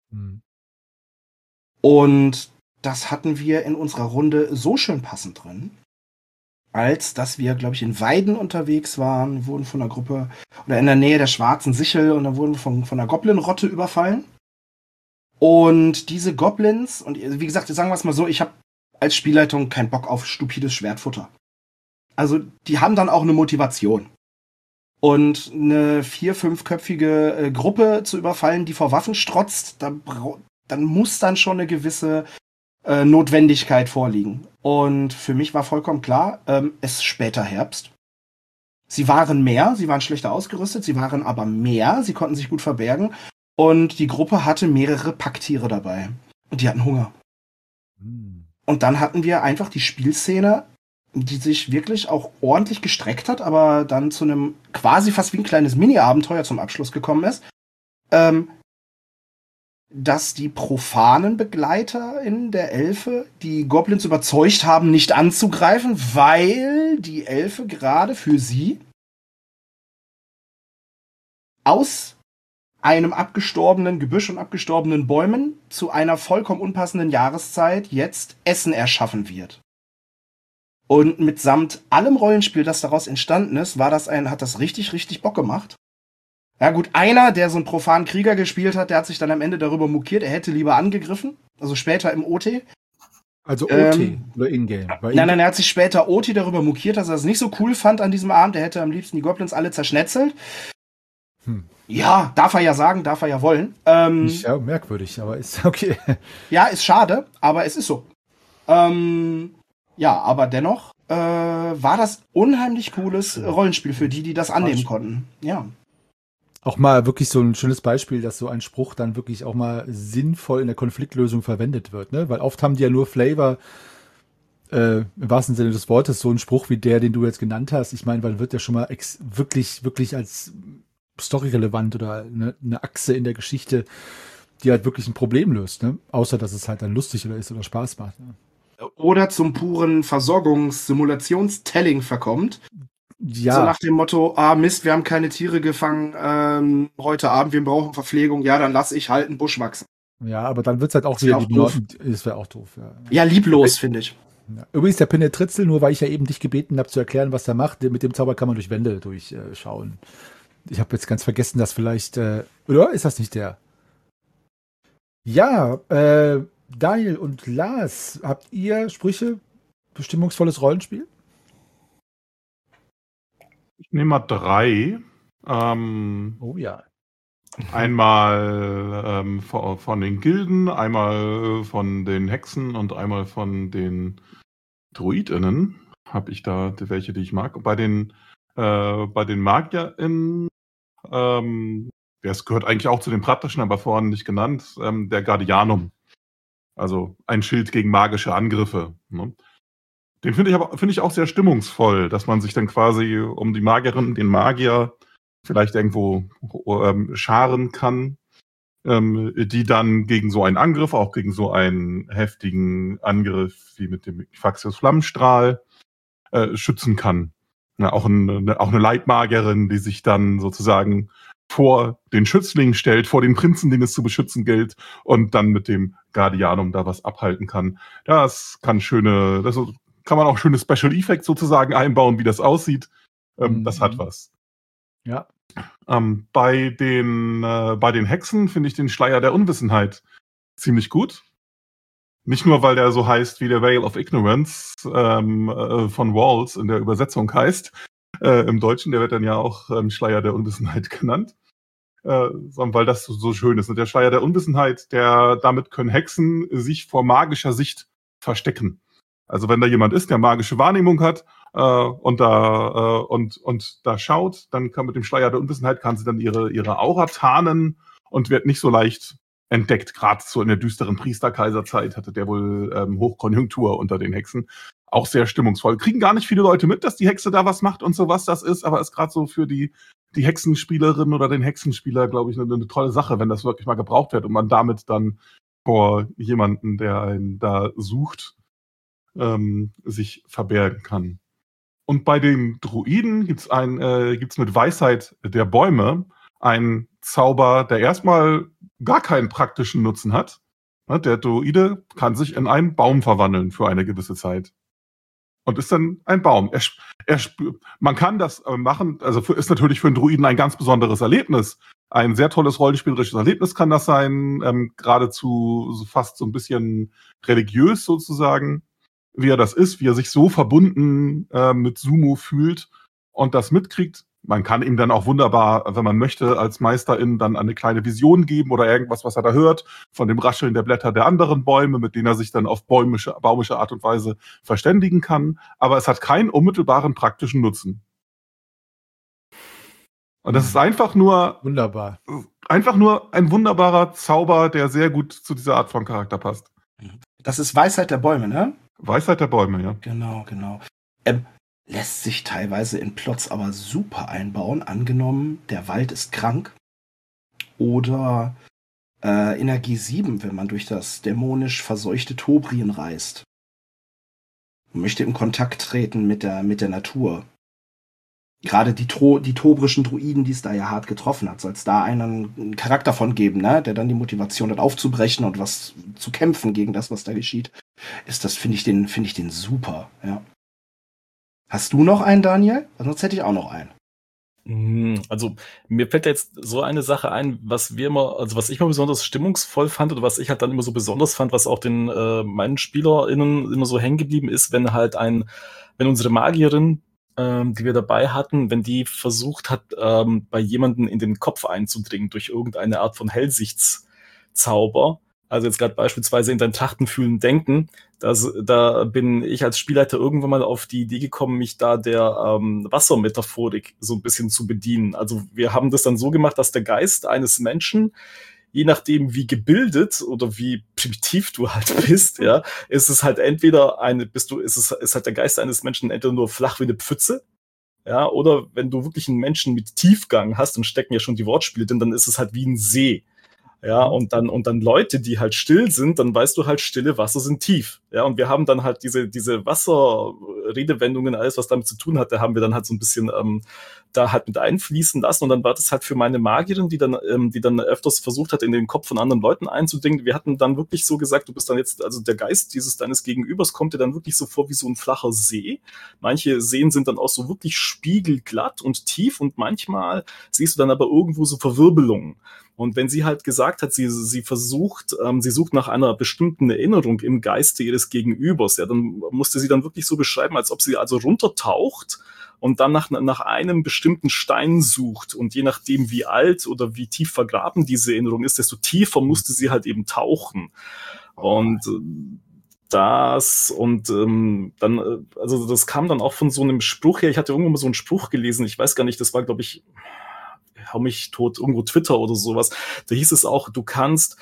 Und das hatten wir in unserer Runde so schön passend drin, als dass wir, glaube ich, in Weiden unterwegs waren, wurden von einer Gruppe, oder in der Nähe der Schwarzen Sichel, und dann wurden wir von einer Goblin-Rotte überfallen. Und diese Goblins, und wie gesagt, sagen wir es mal so, ich habe als Spielleitung keinen Bock auf stupides Schwertfutter. Also die haben dann auch eine Motivation. Und eine 4-5-köpfige Gruppe zu überfallen, die vor Waffen strotzt, dann muss dann schon eine gewisse Notwendigkeit vorliegen. Und für mich war vollkommen klar, es ist später Herbst. Sie waren schlechter ausgerüstet, sie waren aber mehr, sie konnten sich gut verbergen. Und die Gruppe hatte mehrere Packtiere dabei. Und die hatten Hunger. Und dann hatten wir einfach die Spielszene, die sich wirklich auch ordentlich gestreckt hat, aber dann zu einem quasi fast wie ein kleines Mini-Abenteuer zum Abschluss gekommen ist, dass die profanen Begleiter in der Elfe die Goblins überzeugt haben, nicht anzugreifen, weil die Elfe gerade für sie aus einem abgestorbenen Gebüsch und abgestorbenen Bäumen zu einer vollkommen unpassenden Jahreszeit jetzt Essen erschaffen wird. Und mitsamt allem Rollenspiel, das daraus entstanden ist, hat das richtig, richtig Bock gemacht. Ja gut, einer, der so einen profanen Krieger gespielt hat, der hat sich dann am Ende darüber mokiert, er hätte lieber angegriffen, also später im OT. Also OT oder Ingame? Nein, er hat sich später OT darüber mokiert, dass er es nicht so cool fand an diesem Abend, er hätte am liebsten die Goblins alle zerschnetzelt. Ja, darf er ja sagen, darf er ja wollen. Ja, merkwürdig, aber ist okay. Ja, ist schade, aber es ist so. Ja, aber dennoch war das unheimlich cooles Rollenspiel für die das annehmen konnten. Ja. Auch mal wirklich so ein schönes Beispiel, dass so ein Spruch dann wirklich auch mal sinnvoll in der Konfliktlösung verwendet wird, ne? Weil oft haben die ja nur Flavor, im wahrsten Sinne des Wortes, so ein Spruch wie der, den du jetzt genannt hast. Ich meine, weil wird ja schon mal wirklich als storyrelevant oder eine Achse in der Geschichte, die halt wirklich ein Problem löst, ne? Außer, dass es halt dann lustig ist oder Spaß macht. Ne? Oder zum puren Versorgungs-Simulations-Telling verkommt. Ja. So nach dem Motto, Mist, wir haben keine Tiere gefangen heute Abend, wir brauchen Verpflegung, ja, dann lass ich halt einen Busch wachsen. Ja, aber dann wird's halt auch Das wieder wär auch doof. Das wäre auch doof, ja. Ja, lieblos, finde ich. Ja. Übrigens, der Penetritzel, nur weil ich ja eben dich gebeten habe zu erklären, was der macht, mit dem Zauber kann man durch Wände durchschauen. Ich habe jetzt ganz vergessen, dass vielleicht, oder ist das nicht der? Ja, Daniel und Lars, habt ihr Sprüche? Bestimmungsvolles Rollenspiel? Ich nehme mal 3. Oh ja. Einmal von den Gilden, einmal von den Hexen und einmal von den DruidInnen habe ich da welche, die ich mag. Bei den MagierInnen, das gehört eigentlich auch zu den praktischen, aber vorhin nicht genannt, der Guardianum. Also ein Schild gegen magische Angriffe. Ne? Den finde ich auch sehr stimmungsvoll, dass man sich dann quasi um die Magierin, den Magier vielleicht irgendwo scharen kann, die dann gegen so einen Angriff, auch gegen so einen heftigen Angriff wie mit dem Equaxius Flammenstrahl schützen kann. Ja, auch eine Leitmagierin, die sich dann sozusagen vor den Schützling stellt, vor den Prinzen, den es zu beschützen gilt, und dann mit dem Guardianum da was abhalten kann. Das kann man auch schöne Special Effects sozusagen einbauen, wie das aussieht. Das hat was. Ja. Bei den Hexen finde ich den Schleier der Unwissenheit ziemlich gut. Nicht nur, weil der so heißt, wie der Veil of Ignorance von Walls in der Übersetzung heißt. Im Deutschen, der wird dann ja auch Schleier der Unwissenheit genannt. Sondern weil das so schön ist. Und der Schleier der Unwissenheit, damit können Hexen sich vor magischer Sicht verstecken. Also wenn da jemand ist, der magische Wahrnehmung hat und da schaut, dann kann mit dem Schleier der Unwissenheit kann sie dann ihre Aura tarnen und wird nicht so leicht entdeckt. Gerade so in der düsteren Priesterkaiserzeit hatte der wohl Hochkonjunktur unter den Hexen. Auch sehr stimmungsvoll. Kriegen gar nicht viele Leute mit, dass die Hexe da was macht und so, was das ist, aber ist gerade so für die Hexenspielerin oder den Hexenspieler, glaube ich, eine tolle Sache, wenn das wirklich mal gebraucht wird und man damit dann vor jemanden, der einen da sucht, sich verbergen kann. Und bei den Druiden gibt's mit Weisheit der Bäume einen Zauber, der erstmal gar keinen praktischen Nutzen hat. Der Druide kann sich in einen Baum verwandeln für eine gewisse Zeit. Und ist dann ein Baum. Man kann das machen, also ist natürlich für einen Druiden ein ganz besonderes Erlebnis. Ein sehr tolles rollenspielerisches Erlebnis kann das sein, geradezu fast so ein bisschen religiös sozusagen, wie er das ist, wie er sich so verbunden mit Sumo fühlt und das mitkriegt. Man kann ihm dann auch wunderbar, wenn man möchte, als Meisterin dann eine kleine Vision geben oder irgendwas, was er da hört, von dem Rascheln der Blätter der anderen Bäume, mit denen er sich dann auf baumische Art und Weise verständigen kann. Aber es hat keinen unmittelbaren praktischen Nutzen. Und das ist einfach nur ein wunderbarer Zauber, der sehr gut zu dieser Art von Charakter passt. Das ist Weisheit der Bäume, ne? Weisheit der Bäume, ja. Genau. Lässt sich teilweise in Plots aber super einbauen. Angenommen, der Wald ist krank. Oder Energie 7, wenn man durch das dämonisch verseuchte Tobrien reist. Man möchte in Kontakt treten mit der Natur. Gerade die tobrischen Druiden, die es da ja hart getroffen hat, soll es da einen Charakter von geben, ne? Der dann die Motivation hat, aufzubrechen und was zu kämpfen gegen das, was da geschieht. Finde ich den super, ja. Hast du noch einen, Daniel? Sonst hätte ich auch noch einen. Also mir fällt jetzt so eine Sache ein, was ich mal besonders stimmungsvoll fand oder was ich halt dann immer so besonders fand, was auch den meinen SpielerInnen immer so hängen geblieben ist, wenn unsere Magierin die wir dabei hatten, wenn die versucht hat, bei jemandem in den Kopf einzudringen durch irgendeine Art von Hellsichtszauber. Also jetzt gerade beispielsweise in dein Trachten, Fühlen, Denken. Da bin ich als Spielleiter irgendwann mal auf die Idee gekommen, mich da der Wassermetaphorik so ein bisschen zu bedienen. Also wir haben das dann so gemacht, dass der Geist eines Menschen, je nachdem wie gebildet oder wie primitiv du halt bist, ja, ist es halt entweder ist halt der Geist eines Menschen entweder nur flach wie eine Pfütze, ja, oder wenn du wirklich einen Menschen mit Tiefgang hast, und stecken ja schon die Wortspiele drin, dann ist es halt wie ein See. Ja, und dann Leute, die halt still sind, dann weißt du halt, stille Wasser sind tief. Ja, und wir haben dann halt diese Wasserredewendungen, alles, was damit zu tun hatte, haben wir dann halt so ein bisschen da halt mit einfließen lassen. Und dann war das halt für meine Magierin, die dann öfters versucht hat, in den Kopf von anderen Leuten einzudringen. Wir hatten dann wirklich so gesagt, du bist dann jetzt, also der Geist deines Gegenübers kommt dir dann wirklich so vor wie so ein flacher See. Manche Seen sind dann auch so wirklich spiegelglatt und tief, und manchmal siehst du dann aber irgendwo so Verwirbelungen. Und wenn sie halt gesagt hat, sie sucht nach einer bestimmten Erinnerung im Geiste ihres Gegenübers, ja, dann musste sie dann wirklich so beschreiben, als ob sie also runtertaucht und dann nach einem bestimmten Stein sucht. Und je nachdem, wie alt oder wie tief vergraben diese Erinnerung ist, desto tiefer musste sie halt eben tauchen. Und also das kam dann auch von so einem Spruch her. Ich hatte irgendwann mal so einen Spruch gelesen, ich weiß gar nicht, das war, glaube ich, hau mich tot, irgendwo Twitter oder sowas. Da hieß es auch, du kannst,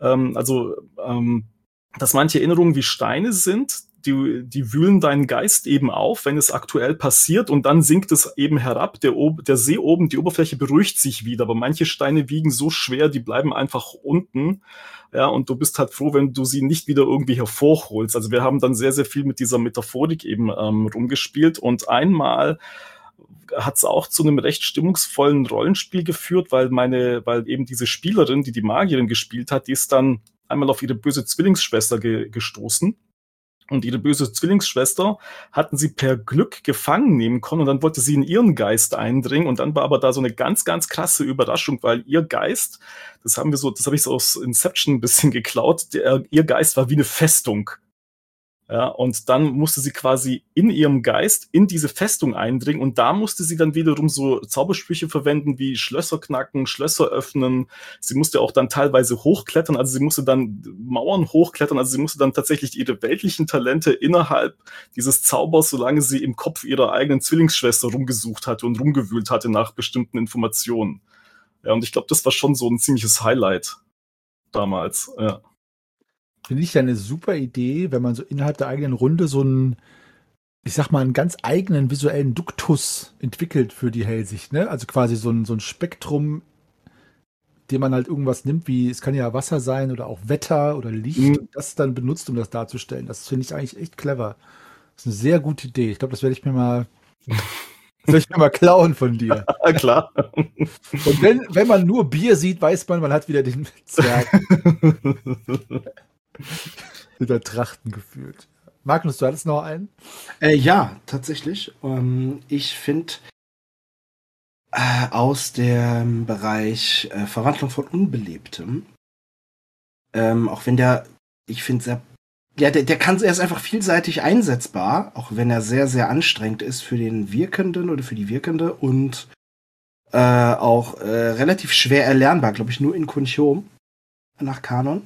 dass manche Erinnerungen wie Steine sind, die wühlen deinen Geist eben auf, wenn es aktuell passiert, und dann sinkt es eben herab. Der See oben, die Oberfläche beruhigt sich wieder, aber manche Steine wiegen so schwer, die bleiben einfach unten. Ja, und du bist halt froh, wenn du sie nicht wieder irgendwie hervorholst. Also wir haben dann sehr, sehr viel mit dieser Metaphorik eben rumgespielt, und einmal hat es auch zu einem recht stimmungsvollen Rollenspiel geführt, weil eben diese Spielerin, die Magierin gespielt hat, die ist dann einmal auf ihre böse Zwillingsschwester gestoßen. Und ihre böse Zwillingsschwester hatten sie per Glück gefangen nehmen können, und dann wollte sie in ihren Geist eindringen, und dann war aber da so eine ganz, ganz krasse Überraschung, weil ihr Geist, das habe ich so aus Inception ein bisschen geklaut, ihr Geist war wie eine Festung. Ja, und dann musste sie quasi in ihrem Geist in diese Festung eindringen, und da musste sie dann wiederum so Zaubersprüche verwenden wie Schlösser knacken, Schlösser öffnen. Sie musste auch dann teilweise hochklettern, also sie musste dann Mauern hochklettern, also sie musste dann tatsächlich ihre weltlichen Talente innerhalb dieses Zaubers, solange sie im Kopf ihrer eigenen Zwillingsschwester rumgesucht hatte und rumgewühlt hatte nach bestimmten Informationen. Ja, und ich glaube, das war schon so ein ziemliches Highlight damals, ja. Finde ich ja eine super Idee, wenn man so innerhalb der eigenen Runde so einen, ich sag mal, einen ganz eigenen visuellen Duktus entwickelt für die Hellsicht, ne? Also quasi so ein Spektrum, dem man halt irgendwas nimmt, wie es kann ja Wasser sein oder auch Wetter oder Licht, und das dann benutzt, um das darzustellen. Das finde ich eigentlich echt clever. Das ist eine sehr gute Idee. Ich glaube, das werde ich mir mal klauen von dir. Klar. Und wenn man nur Bier sieht, weiß man hat wieder den Zwerg in der Trachten gefühlt. Magnus, du hattest noch einen? Ja, tatsächlich. Ich finde aus dem Bereich Verwandlung von Unbelebtem, auch wenn ich finde der ist einfach vielseitig einsetzbar, auch wenn er sehr, sehr anstrengend ist für den Wirkenden oder für die Wirkende, und auch relativ schwer erlernbar, glaube ich, nur in Kunchom nach Kanon.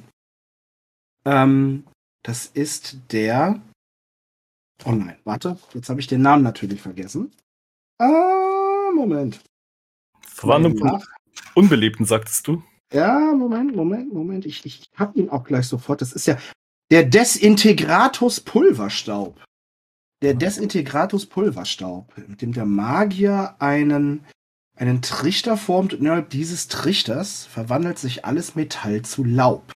Das ist der... Oh nein, warte, jetzt habe ich den Namen natürlich vergessen. Moment. Verwandlung von Unbelebten, sagtest du? Ja, Moment. Ich hab ihn auch gleich sofort. Das ist ja der Desintegratus Pulverstaub. Der Desintegratus Pulverstaub, mit dem der Magier einen Trichter formt, und innerhalb dieses Trichters verwandelt sich alles Metall zu Laub.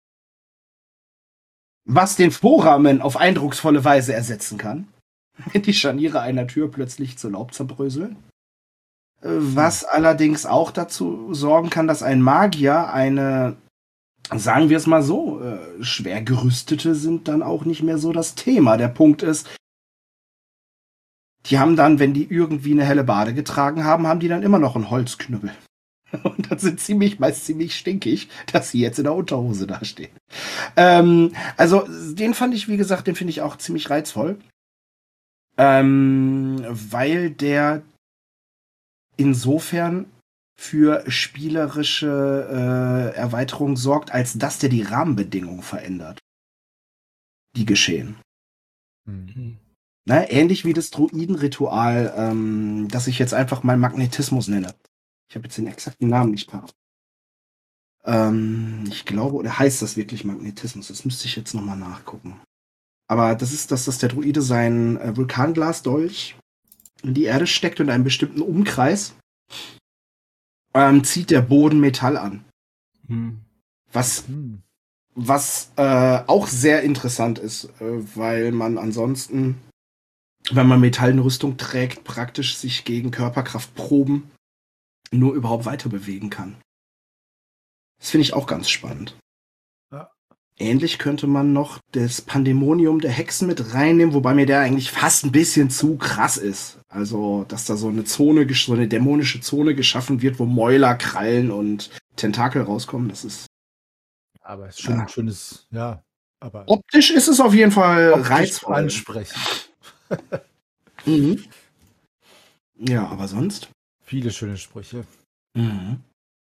Was den Vorrahmen auf eindrucksvolle Weise ersetzen kann, wenn die Scharniere einer Tür plötzlich zu Laub zerbröseln. Was allerdings auch dazu sorgen kann, dass ein Magier sagen wir es mal so, schwer gerüstete sind dann auch nicht mehr so das Thema. Der Punkt ist, die haben dann, wenn die irgendwie eine helle Bade getragen haben, haben die dann immer noch einen Holzknüppel. Und das sind meist ziemlich stinkig, dass sie jetzt in der Unterhose dastehen. Also, den fand ich, wie gesagt, den finde ich auch ziemlich reizvoll. Weil der insofern für spielerische Erweiterungen sorgt, als dass der die Rahmenbedingungen verändert, die geschehen. Na, ähnlich wie das Druidenritual, das ich jetzt einfach mal Magnetismus nenne. Ich habe jetzt den exakten Namen nicht parat. Ich glaube, oder heißt das wirklich Magnetismus? Das müsste ich jetzt nochmal nachgucken. Aber das ist, dass der Druide sein Vulkanglasdolch in die Erde steckt und in einem bestimmten Umkreis zieht der Boden Metall an. Was auch sehr interessant ist, weil man ansonsten, wenn man Metall in Rüstung trägt, praktisch sich gegen Körperkraftproben nur überhaupt weiter bewegen kann. Das finde ich auch ganz spannend. Ja. Ähnlich könnte man noch das Pandemonium der Hexen mit reinnehmen, wobei mir der eigentlich fast ein bisschen zu krass ist. Also, dass da so eine Zone, so eine dämonische Zone geschaffen wird, wo Mäuler, Krallen und Tentakel rauskommen. Das ist. Aber es ist schon ein schönes, ja. Aber Optisch ist es auf jeden Fall optisch reizvoll. ansprechend. Mhm. Ja, aber sonst? Viele schöne Sprüche. Mhm.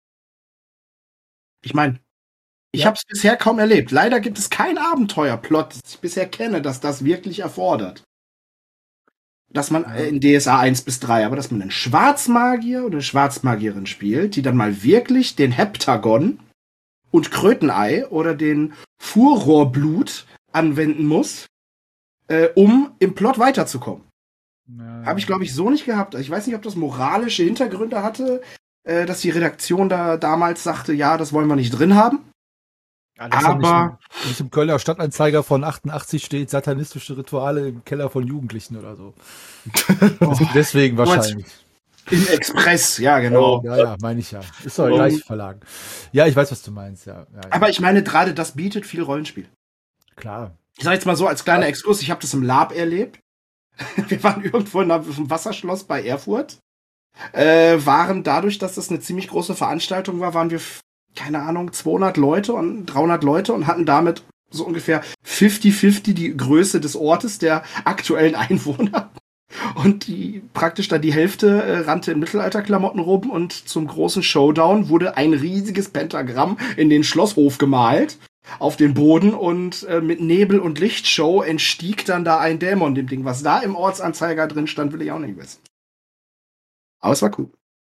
Ich meine, ich Ja. habe es bisher kaum erlebt. Leider gibt es kein Abenteuerplot, das ich bisher kenne, das das wirklich erfordert. Dass man in DSA 1 bis 3, aber dass man einen Schwarzmagier oder eine Schwarzmagierin spielt, die dann mal wirklich den Heptagon und Krötenei oder den Furrohrblut anwenden muss, um im Plot weiterzukommen. Ja. Habe ich, glaube ich, so nicht gehabt. Ich weiß nicht, ob das moralische Hintergründe hatte, dass die Redaktion da damals sagte, ja, das wollen wir nicht drin haben. Ja, das aber nicht im Kölner Stadtanzeiger von 88 steht satanistische Rituale im Keller von Jugendlichen oder so. Deswegen wahrscheinlich. im Express, ja, genau. Ja, meine ich ja. Ist doch gleich Verlagen. Ja, ich weiß, was du meinst, ja. Aber ich meine, gerade das bietet viel Rollenspiel. Klar. Ich sage jetzt mal so als kleiner Exkurs, ich habe das im Lab erlebt. Wir waren irgendwo in einem Wasserschloss bei Erfurt. Waren dadurch, dass das eine ziemlich große Veranstaltung war, waren wir, keine Ahnung, 200 Leute und 300 Leute und hatten damit so ungefähr 50-50 die Größe des Ortes der aktuellen Einwohner. Und praktisch dann die Hälfte rannte in Mittelalterklamotten rum und zum großen Showdown wurde ein riesiges Pentagramm in den Schlosshof gemalt auf den Boden und mit Nebel- und Lichtshow entstieg dann da ein Dämon, dem Ding. Was da im Ortsanzeiger drin stand, will ich auch nicht wissen. Aber es war cool.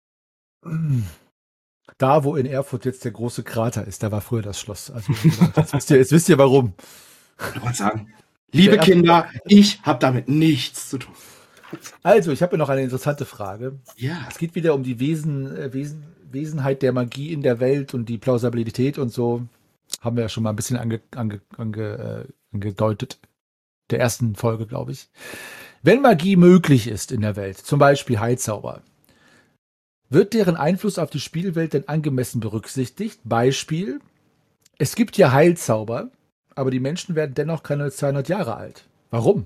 Da, wo in Erfurt jetzt der große Krater ist, da war früher das Schloss. Also, jetzt wisst ihr warum. Ich wollte sagen, liebe Kinder, ich habe damit nichts zu tun. Also, ich habe noch eine interessante Frage. Ja. Es geht wieder um die Wesenheit der Magie in der Welt und die Plausibilität und so. Haben wir ja schon mal ein bisschen angedeutet. Der ersten Folge, glaube ich. Wenn Magie möglich ist in der Welt, zum Beispiel Heilzauber, wird deren Einfluss auf die Spielwelt denn angemessen berücksichtigt? Beispiel, es gibt ja Heilzauber, aber die Menschen werden dennoch keine 200 Jahre alt. Warum?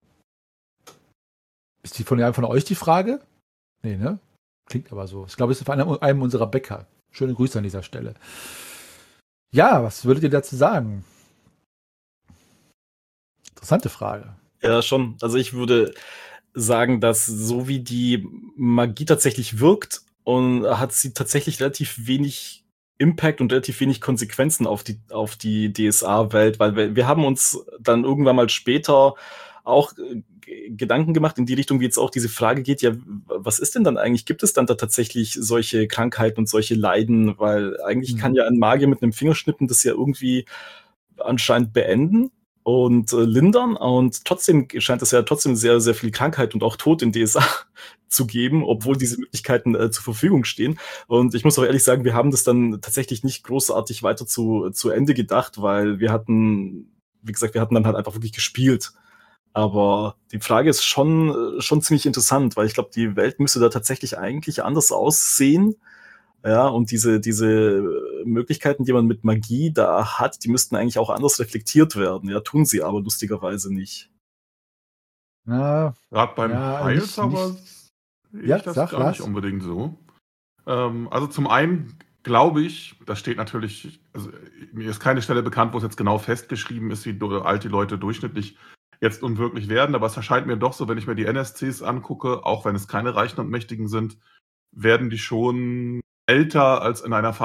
Ist die von euch die Frage? Nee, ne? Klingt aber so. Ich glaube, es ist von einem unserer Bäcker. Schöne Grüße an dieser Stelle. Ja, was würdet ihr dazu sagen? Interessante Frage. Ja, schon. Also ich würde sagen, dass so wie die Magie tatsächlich wirkt, und hat sie tatsächlich relativ wenig Impact und relativ wenig Konsequenzen auf die DSA-Welt, weil wir haben uns dann irgendwann mal später auch Gedanken gemacht in die Richtung, wie jetzt auch diese Frage geht, ja, was ist denn dann eigentlich? Gibt es dann da tatsächlich solche Krankheiten und solche Leiden? Weil eigentlich kann ja ein Magier mit einem Fingerschnippen das ja irgendwie anscheinend beenden und lindern, und trotzdem scheint es ja trotzdem sehr, sehr viel Krankheit und auch Tod in DSA zu geben, obwohl diese Möglichkeiten zur Verfügung stehen. Und ich muss auch ehrlich sagen, wir haben das dann tatsächlich nicht großartig weiter zu Ende gedacht, weil wir hatten dann halt einfach wirklich gespielt. Aber die Frage ist schon ziemlich interessant, weil ich glaube, die Welt müsste da tatsächlich eigentlich anders aussehen. Ja, und diese Möglichkeiten, die man mit Magie da hat, die müssten eigentlich auch anders reflektiert werden. Ja, tun sie aber lustigerweise nicht. Ja, Gerade beim Heilzauber Ja, ich das sag, gar nicht Lars. unbedingt so. Also zum einen glaube ich, das steht natürlich, also mir ist keine Stelle bekannt, wo es jetzt genau festgeschrieben ist, wie alt die Leute durchschnittlich jetzt unwirklich werden, aber es erscheint mir doch so, wenn ich mir die NSCs angucke, auch wenn es keine Reichen und Mächtigen sind, werden die schon älter als in einer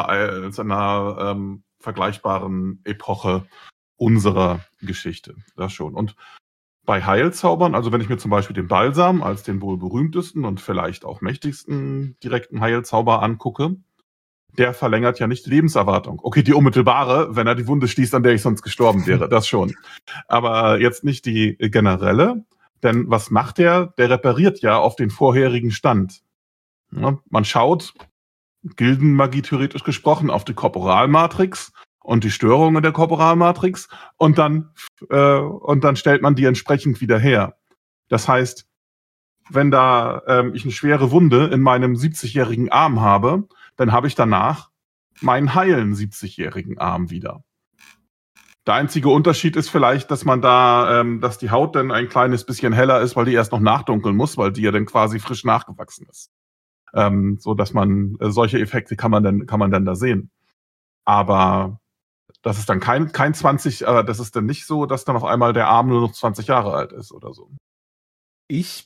vergleichbaren Epoche unserer Geschichte. Das schon. Und bei Heilzaubern, also wenn ich mir zum Beispiel den Balsam als den wohl berühmtesten und vielleicht auch mächtigsten direkten Heilzauber angucke, der verlängert ja nicht die Lebenserwartung. Okay, die unmittelbare, wenn er die Wunde schließt, an der ich sonst gestorben wäre, das schon. Aber jetzt nicht die generelle, denn was macht der? Der repariert ja auf den vorherigen Stand. Ja, man schaut, Gildenmagie theoretisch gesprochen, auf die Korporalmatrix und die Störungen der Korporalmatrix und dann stellt man die entsprechend wieder her. Das heißt, wenn da ich eine schwere Wunde in meinem 70-jährigen Arm habe, dann habe ich danach meinen heilen 70-jährigen Arm wieder. Der einzige Unterschied ist vielleicht, dass man da, dass die Haut dann ein kleines bisschen heller ist, weil die erst noch nachdunkeln muss, weil die ja dann quasi frisch nachgewachsen ist. So dass man solche Effekte kann man dann da sehen. Aber das ist dann kein 20, das ist dann nicht so, dass dann auf einmal der Arm nur noch 20 Jahre alt ist oder so. Ich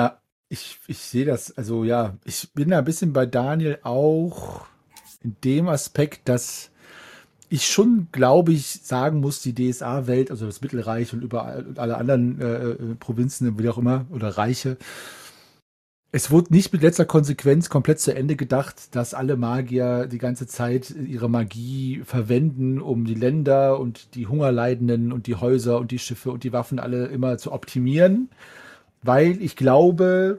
sehe das, also ja, ich bin da ein bisschen bei Daniel auch in dem Aspekt, dass ich schon, glaube ich, sagen muss, die DSA-Welt, also das Mittelreich und überall und alle anderen Provinzen, wie auch immer, oder Reiche, es wurde nicht mit letzter Konsequenz komplett zu Ende gedacht, dass alle Magier die ganze Zeit ihre Magie verwenden, um die Länder und die Hungerleidenden und die Häuser und die Schiffe und die Waffen alle immer zu optimieren. Weil ich glaube,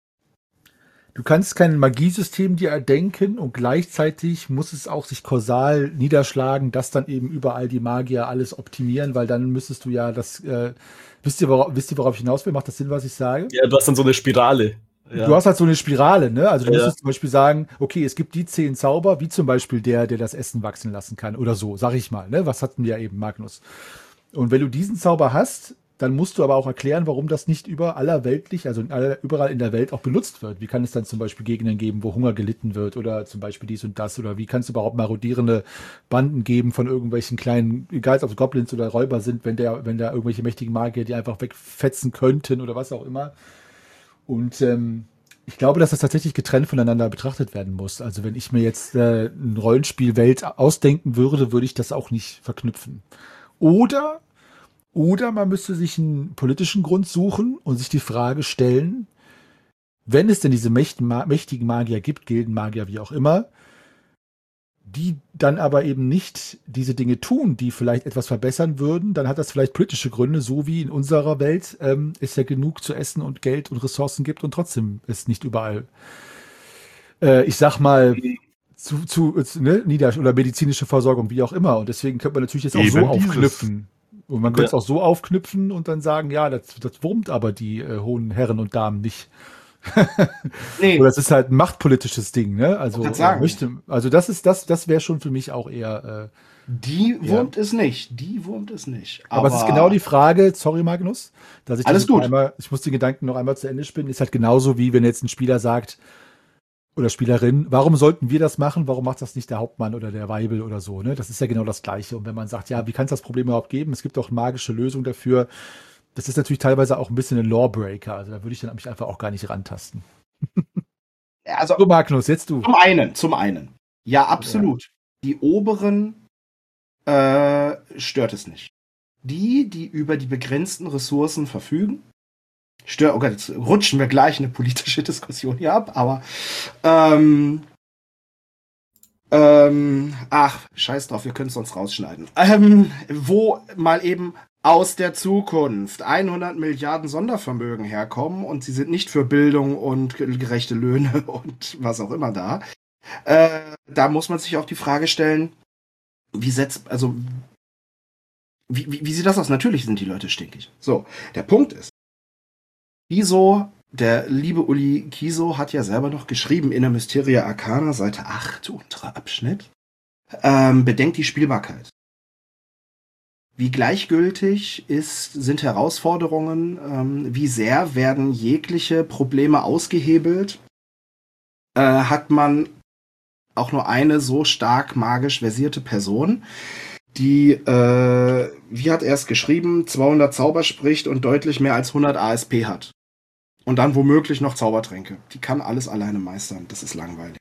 du kannst kein Magiesystem dir erdenken und gleichzeitig muss es auch sich kausal niederschlagen, dass dann eben überall die Magier alles optimieren, weil dann müsstest du ja das, wisst ihr, worauf ich hinaus will? Macht das Sinn, was ich sage? Ja, du hast dann so eine Spirale. Ja. Du hast halt so eine Spirale, ne? Also du müsstest zum Beispiel sagen, okay, es gibt die 10 Zauber, wie zum Beispiel der das Essen wachsen lassen kann oder so, sag ich mal, ne? Was hatten wir ja eben, Magnus? Und wenn du diesen Zauber hast, dann musst du aber auch erklären, warum das nicht überall in der Welt auch benutzt wird. Wie kann es dann zum Beispiel Gegenden geben, wo Hunger gelitten wird oder zum Beispiel dies und das? Oder wie kann es überhaupt marodierende Banden geben von irgendwelchen kleinen, egal ob es Goblins oder Räuber sind, wenn da irgendwelche mächtigen Magier die einfach wegfetzen könnten oder was auch immer. Und ich glaube, dass das tatsächlich getrennt voneinander betrachtet werden muss. Also wenn ich mir jetzt eine Rollenspielwelt ausdenken würde, würde ich das auch nicht verknüpfen. Oder man müsste sich einen politischen Grund suchen und sich die Frage stellen, wenn es denn diese mächtigen Magier gibt, Gildenmagier, wie auch immer, die dann aber eben nicht diese Dinge tun, die vielleicht etwas verbessern würden, dann hat das vielleicht politische Gründe, so wie in unserer Welt es ja genug zu essen und Geld und Ressourcen gibt und trotzdem ist nicht überall, ich sag mal, oder medizinische Versorgung, wie auch immer. Und deswegen könnte man natürlich jetzt auch so aufknüpfen. Und man könnte es auch so aufknüpfen und dann sagen, ja, das wurmt aber die hohen Herren und Damen nicht. Nee. Oder es ist halt ein machtpolitisches Ding, ne? Also das wäre schon für mich auch eher. Die wurmt es nicht. Aber es ist genau die Frage, sorry Magnus, dass ich ich muss den Gedanken noch einmal zu Ende spinnen, ist halt genauso wie wenn jetzt ein Spieler sagt oder Spielerin, warum sollten wir das machen? Warum macht das nicht der Hauptmann oder der Weibel oder so, ne? Das ist ja genau das Gleiche. Und wenn man sagt, ja, wie kann es das Problem überhaupt geben? Es gibt doch magische Lösungen dafür. Das ist natürlich teilweise auch ein bisschen ein Lawbreaker. Also da würde ich dann mich einfach auch gar nicht rantasten. Also, so, Magnus, jetzt du. Zum einen. Ja, absolut. Ja. Die oberen stört es nicht. Die über die begrenzten Ressourcen verfügen, oh Gott, jetzt rutschen wir gleich eine politische Diskussion hier ab, aber scheiß drauf, wir können es sonst rausschneiden. Wo mal eben aus der Zukunft 100 Milliarden Sondervermögen herkommen und sie sind nicht für Bildung und gerechte Löhne und was auch immer da. Da muss man sich auch die Frage stellen, wie sieht das aus? Natürlich sind die Leute stinkig. So, der Punkt ist, Kiso, der liebe Uli Kiso hat ja selber noch geschrieben in der Mysteria Arcana, Seite 8, unterer Abschnitt, bedenkt die Spielbarkeit. Wie gleichgültig sind Herausforderungen, wie sehr werden jegliche Probleme ausgehebelt, hat man auch nur eine so stark magisch versierte Person, die wie hat er es geschrieben, 200 Zauber spricht und deutlich mehr als 100 ASP hat. Und dann womöglich noch Zaubertränke. Die kann alles alleine meistern. Das ist langweilig.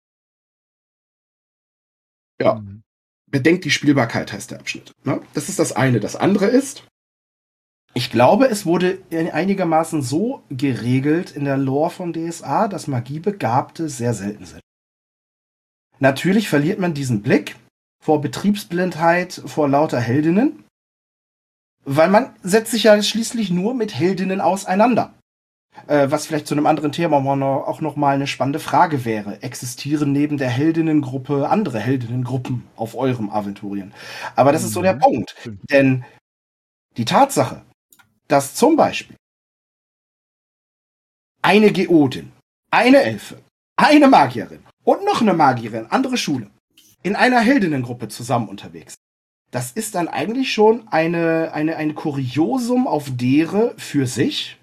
Ja. Bedenkt die Spielbarkeit, heißt der Abschnitt. Ne? Das ist das eine. Das andere ist, ich glaube, es wurde einigermaßen so geregelt in der Lore von DSA, dass Magiebegabte sehr selten sind. Natürlich verliert man diesen Blick vor Betriebsblindheit, vor lauter Heldinnen, weil man setzt sich ja schließlich nur mit Heldinnen auseinander. Was vielleicht zu einem anderen Thema auch noch mal eine spannende Frage wäre. Existieren neben der Heldinnengruppe andere Heldinnengruppen auf eurem Aventurien? Aber das ist so der Punkt. Denn die Tatsache, dass zum Beispiel eine Geodin, eine Elfe, eine Magierin und noch eine Magierin, andere Schule, in einer Heldinnengruppe zusammen unterwegs. Das ist dann eigentlich schon ein Kuriosum auf dere für sich.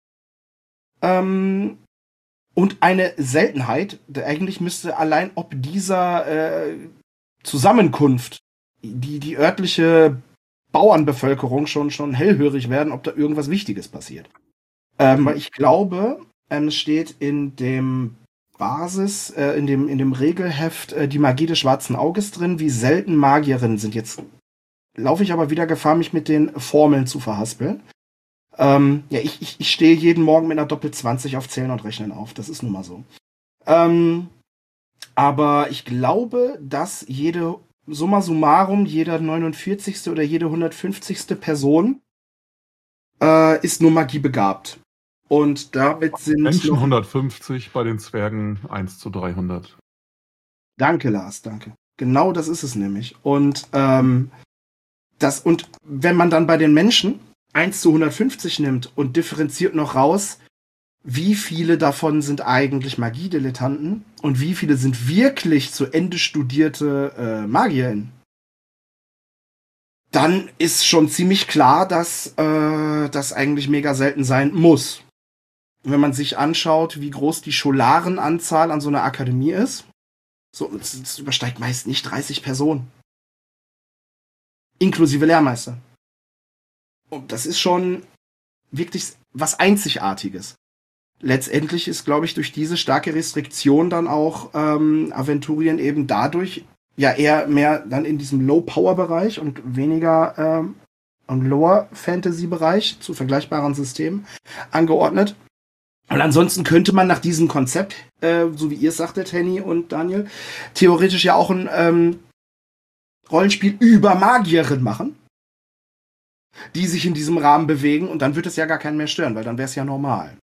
Und eine Seltenheit, eigentlich müsste allein ob dieser Zusammenkunft die örtliche Bauernbevölkerung schon hellhörig werden, ob da irgendwas Wichtiges passiert. Weil ich glaube, es steht in dem in dem Regelheft die Magie des schwarzen Auges drin, wie selten Magierinnen sind. Jetzt laufe ich aber wieder Gefahr, mich mit den Formeln zu verhaspeln. Ich stehe jeden Morgen mit einer Doppel-20 auf Zählen und Rechnen auf. Das ist nun mal so. Aber ich glaube, dass summa summarum, jeder 49. oder jede 150. Person ist nur Magie begabt. Und damit sind Menschen 150, bei den Zwergen 1:300. Danke, Lars, danke. Genau das ist es nämlich. Und wenn man dann bei den Menschen 1:150 nimmt und differenziert noch raus, wie viele davon sind eigentlich Magiedilettanten und wie viele sind wirklich zu Ende studierte MagierInnen, dann ist schon ziemlich klar, dass das eigentlich mega selten sein muss. Wenn man sich anschaut, wie groß die Scholarenanzahl an so einer Akademie ist, es übersteigt meist nicht 30 Personen. Inklusive Lehrmeister. Und das ist schon wirklich was Einzigartiges. Letztendlich ist, glaube ich, durch diese starke Restriktion dann auch Aventurien eben dadurch ja eher mehr dann in diesem Low-Power-Bereich und weniger im Lower-Fantasy-Bereich zu vergleichbaren Systemen angeordnet. Und ansonsten könnte man nach diesem Konzept, so wie ihr es sagtet, Henny und Daniel, theoretisch ja auch ein Rollenspiel über Magierin machen, die sich in diesem Rahmen bewegen, und dann wird es ja gar keinen mehr stören, weil dann wäre es ja normal.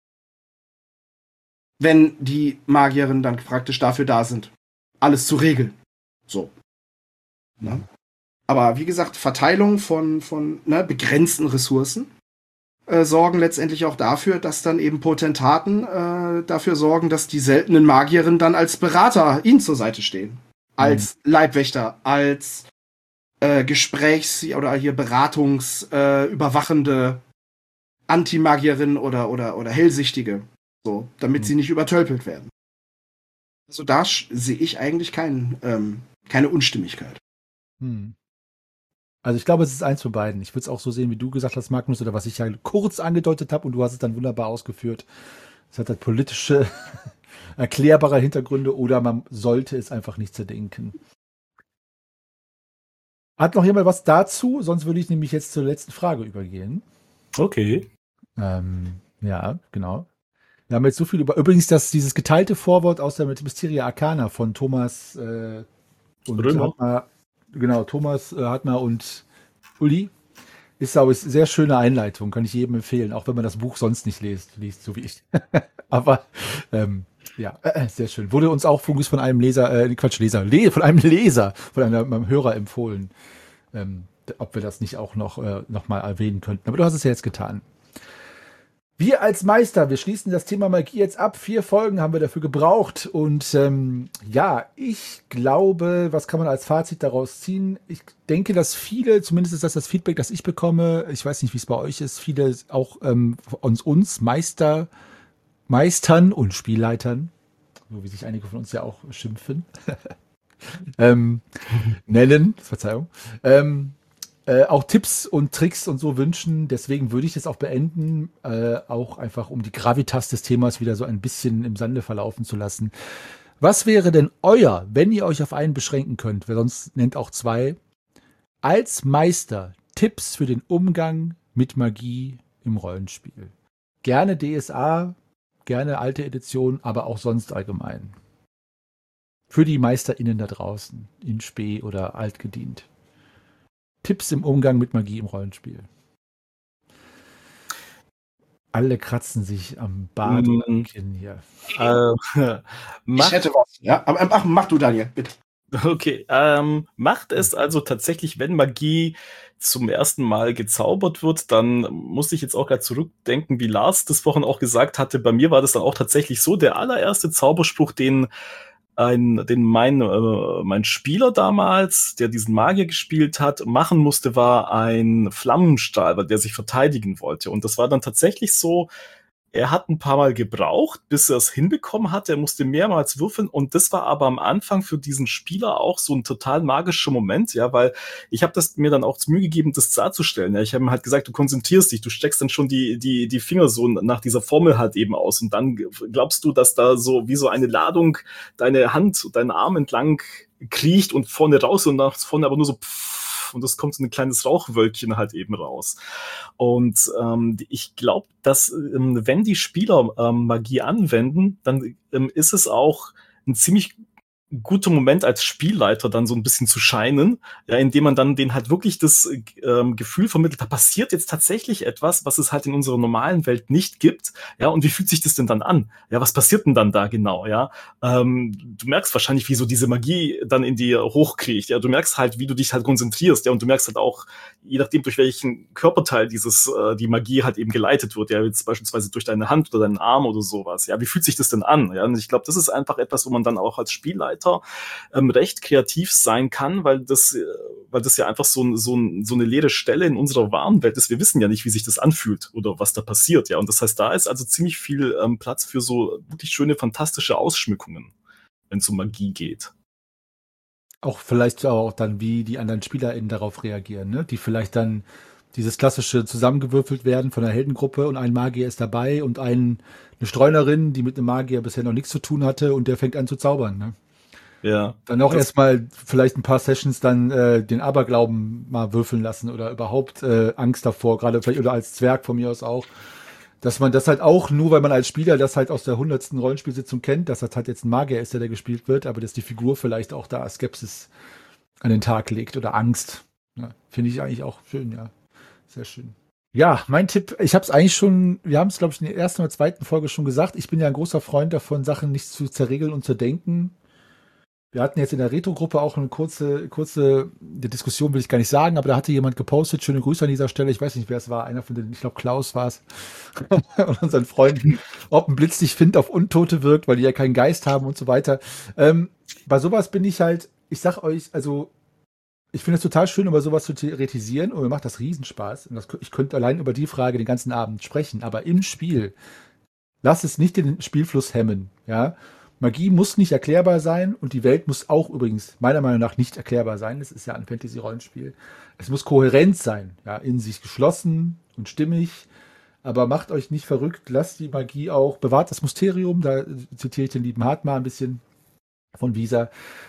Wenn die Magierinnen dann praktisch dafür da sind, alles zu regeln. So. Ne? Aber wie gesagt, Verteilung von begrenzten Ressourcen sorgen letztendlich auch dafür, dass dann eben Potentaten dafür sorgen, dass die seltenen Magierinnen dann als Berater ihnen zur Seite stehen. Als Leibwächter, als Gesprächs- oder hier beratungsüberwachende Antimagierin oder Hellsichtige. So, damit sie nicht übertölpelt werden. Also da sehe ich eigentlich keine Unstimmigkeit. Also ich glaube, es ist eins von beiden. Ich würde es auch so sehen, wie du gesagt hast, Magnus, oder was ich ja kurz angedeutet habe, und du hast es dann wunderbar ausgeführt. Es hat halt politische, erklärbare Hintergründe, oder man sollte es einfach nicht zerdenken. Hat noch jemand was dazu? Sonst würde ich nämlich jetzt zur letzten Frage übergehen. Okay. Ja, genau. Wir haben jetzt so viel übrigens dieses geteilte Vorwort aus der Mysteria Arcana von Thomas und Hartmar, genau, Thomas Hartmar und Uli, ist auch eine sehr schöne Einleitung, kann ich jedem empfehlen, auch wenn man das Buch sonst nicht liest, so wie ich. Aber sehr schön. Wurde uns auch von einem von einem Hörer empfohlen, ob wir das nicht auch noch mal erwähnen könnten. Aber du hast es ja jetzt getan. Wir als Meister, wir schließen das Thema Magie jetzt ab. 4 Folgen haben wir dafür gebraucht. Und ich glaube, was kann man als Fazit daraus ziehen? Ich denke, dass viele, zumindest ist das Feedback, das ich bekomme, ich weiß nicht, wie es bei euch ist, viele auch uns Meistern und Spielleitern, so wie sich einige von uns ja auch schimpfen, nennen, Verzeihung, auch Tipps und Tricks und so wünschen. Deswegen würde ich das auch beenden, auch einfach um die Gravitas des Themas wieder so ein bisschen im Sande verlaufen zu lassen. Was wäre denn euer, wenn ihr euch auf einen beschränken könnt, wer sonst nennt auch zwei, als Meister Tipps für den Umgang mit Magie im Rollenspiel? Gerne DSA, gerne alte Edition, aber auch sonst allgemein. Für die MeisterInnen da draußen, in Spee oder altgedient. Tipps im Umgang mit Magie im Rollenspiel. Alle kratzen sich am Bart oder am Kinn hier. Ich hätte was, ja. Aber mach du, Daniel, bitte. Okay, macht es also tatsächlich, wenn Magie zum ersten Mal gezaubert wird, dann musste ich jetzt auch gerade zurückdenken, wie Lars das vorhin auch gesagt hatte. Bei mir war das dann auch tatsächlich so, der allererste Zauberspruch, den mein Spieler damals, der diesen Magier gespielt hat, machen musste, war ein Flammenstrahl, der sich verteidigen wollte. Und das war dann tatsächlich so, er hat ein paar Mal gebraucht, bis er es hinbekommen hatte. Er musste mehrmals würfeln und das war aber am Anfang für diesen Spieler auch so ein total magischer Moment, ja, weil ich habe das mir dann auch zu Mühe gegeben, das darzustellen. Ja, ich habe ihm halt gesagt, du konzentrierst dich, du steckst dann schon die Finger so nach dieser Formel halt eben aus und dann glaubst du, dass da so wie so eine Ladung deine Hand, deinen Arm entlang kriecht und vorne raus und nach vorne aber nur so und es kommt so ein kleines Rauchwölkchen halt eben raus. Und ich glaube, dass wenn die Spieler Magie anwenden, dann ist es auch ein ziemlich guter Moment als Spielleiter dann so ein bisschen zu scheinen, ja, indem man dann denen halt wirklich das Gefühl vermittelt, da passiert jetzt tatsächlich etwas, was es halt in unserer normalen Welt nicht gibt, ja, und wie fühlt sich das denn dann an? Ja, was passiert denn dann da genau, ja? Du merkst wahrscheinlich, wie so diese Magie dann in dir hochkriegt, ja, du merkst halt, wie du dich halt konzentrierst, ja, und du merkst halt auch, je nachdem, durch welchen Körperteil die Magie halt eben geleitet wird, ja, jetzt beispielsweise durch deine Hand oder deinen Arm oder sowas, ja, wie fühlt sich das denn an? Ja, und ich glaube, das ist einfach etwas, wo man dann auch als Spielleiter recht kreativ sein kann, weil das ja einfach so eine leere Stelle in unserer wahren Welt ist. Wir wissen ja nicht, wie sich das anfühlt oder was da passiert, ja. Und das heißt, da ist also ziemlich viel Platz für so wirklich schöne, fantastische Ausschmückungen, wenn es um Magie geht. Auch vielleicht auch dann, wie die anderen SpielerInnen darauf reagieren, ne? Die vielleicht dann dieses klassische zusammengewürfelt werden von einer Heldengruppe und ein Magier ist dabei und eine Streunerin, die mit einem Magier bisher noch nichts zu tun hatte und der fängt an zu zaubern, ne? Ja. Dann auch erstmal vielleicht ein paar Sessions dann den Aberglauben mal würfeln lassen oder überhaupt Angst davor, gerade vielleicht oder als Zwerg von mir aus auch, dass man das halt auch, nur weil man als Spieler das halt aus der 100. Rollenspielsitzung kennt, dass das halt jetzt ein Magier ist, der gespielt wird, aber dass die Figur vielleicht auch da Skepsis an den Tag legt oder Angst. Ja, finde ich eigentlich auch schön, ja. Sehr schön. Ja, mein Tipp, ich habe es eigentlich schon, wir haben es, glaube ich, in der ersten oder zweiten Folge schon gesagt, ich bin ja ein großer Freund davon, Sachen nicht zu zerregeln und zu denken. Wir hatten jetzt in der Retro-Gruppe auch eine kurze Diskussion, will ich gar nicht sagen, aber da hatte jemand gepostet, schöne Grüße an dieser Stelle, ich weiß nicht, wer es war, einer von denen, ich glaube Klaus war es, und unseren Freunden, ob ein Blitz dich findet auf Untote wirkt, weil die ja keinen Geist haben und so weiter. Bei sowas bin ich halt, ich sag euch, also ich finde es total schön, über sowas zu theoretisieren und mir macht das Riesenspaß. Und ich könnte allein über die Frage den ganzen Abend sprechen, aber im Spiel, lasst es nicht den Spielfluss hemmen, ja. Magie muss nicht erklärbar sein und die Welt muss auch übrigens meiner Meinung nach nicht erklärbar sein. Es ist ja ein Fantasy-Rollenspiel. Es muss kohärent sein, ja, in sich geschlossen und stimmig. Aber macht euch nicht verrückt, lasst die Magie auch, bewahrt das Mysterium. Da zitiere ich den lieben Hartmar ein bisschen von Visa.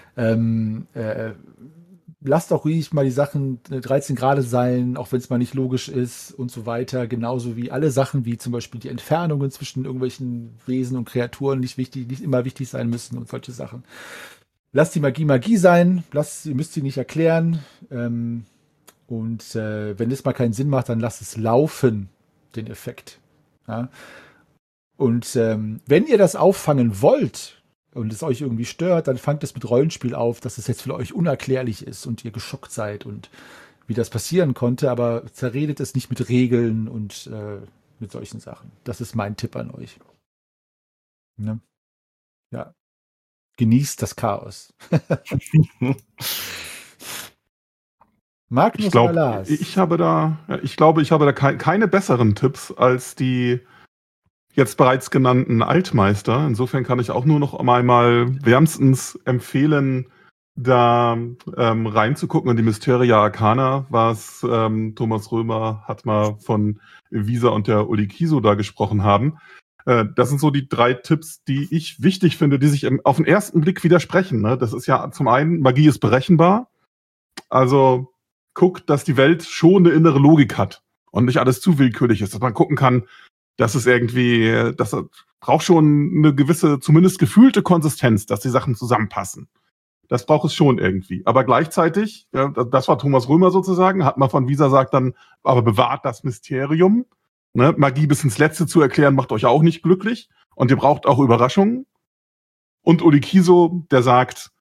Lasst auch ruhig mal die Sachen 13 Grad sein, auch wenn es mal nicht logisch ist und so weiter. Genauso wie alle Sachen, wie zum Beispiel die Entfernungen zwischen irgendwelchen Wesen und Kreaturen nicht immer wichtig sein müssen und solche Sachen. Lasst die Magie sein, ihr müsst sie nicht erklären. Wenn es mal keinen Sinn macht, dann lasst es laufen, den Effekt. Ja? Und wenn ihr das auffangen wollt, und es euch irgendwie stört, dann fangt es mit Rollenspiel auf, dass es jetzt für euch unerklärlich ist und ihr geschockt seid und wie das passieren konnte, aber zerredet es nicht mit Regeln und mit solchen Sachen. Das ist mein Tipp an euch. Ne? Ja. Genießt das Chaos. Magnus oder Lars? Ich glaube, ich habe da keine besseren Tipps als die jetzt bereits genannten Altmeister. Insofern kann ich auch nur noch einmal wärmstens empfehlen, da reinzugucken in die Mysteria Arcana, was Thomas Römer hat mal von Visa und der Olikiso da gesprochen haben. Das sind so die 3 Tipps, die ich wichtig finde, die sich auf den ersten Blick widersprechen. Ne? Das ist ja zum einen, Magie ist berechenbar. Also guckt, dass die Welt schon eine innere Logik hat und nicht alles zu willkürlich ist. Dass man gucken kann, dass es irgendwie, das braucht schon eine gewisse, zumindest gefühlte Konsistenz, dass die Sachen zusammenpassen. Das braucht es schon irgendwie. Aber gleichzeitig, ja, das war Thomas Römer sozusagen, hat man von Visa sagt dann, aber bewahrt das Mysterium. Ne? Magie bis ins Letzte zu erklären, macht euch auch nicht glücklich. Und ihr braucht auch Überraschungen. Und Olikiso, der sagt,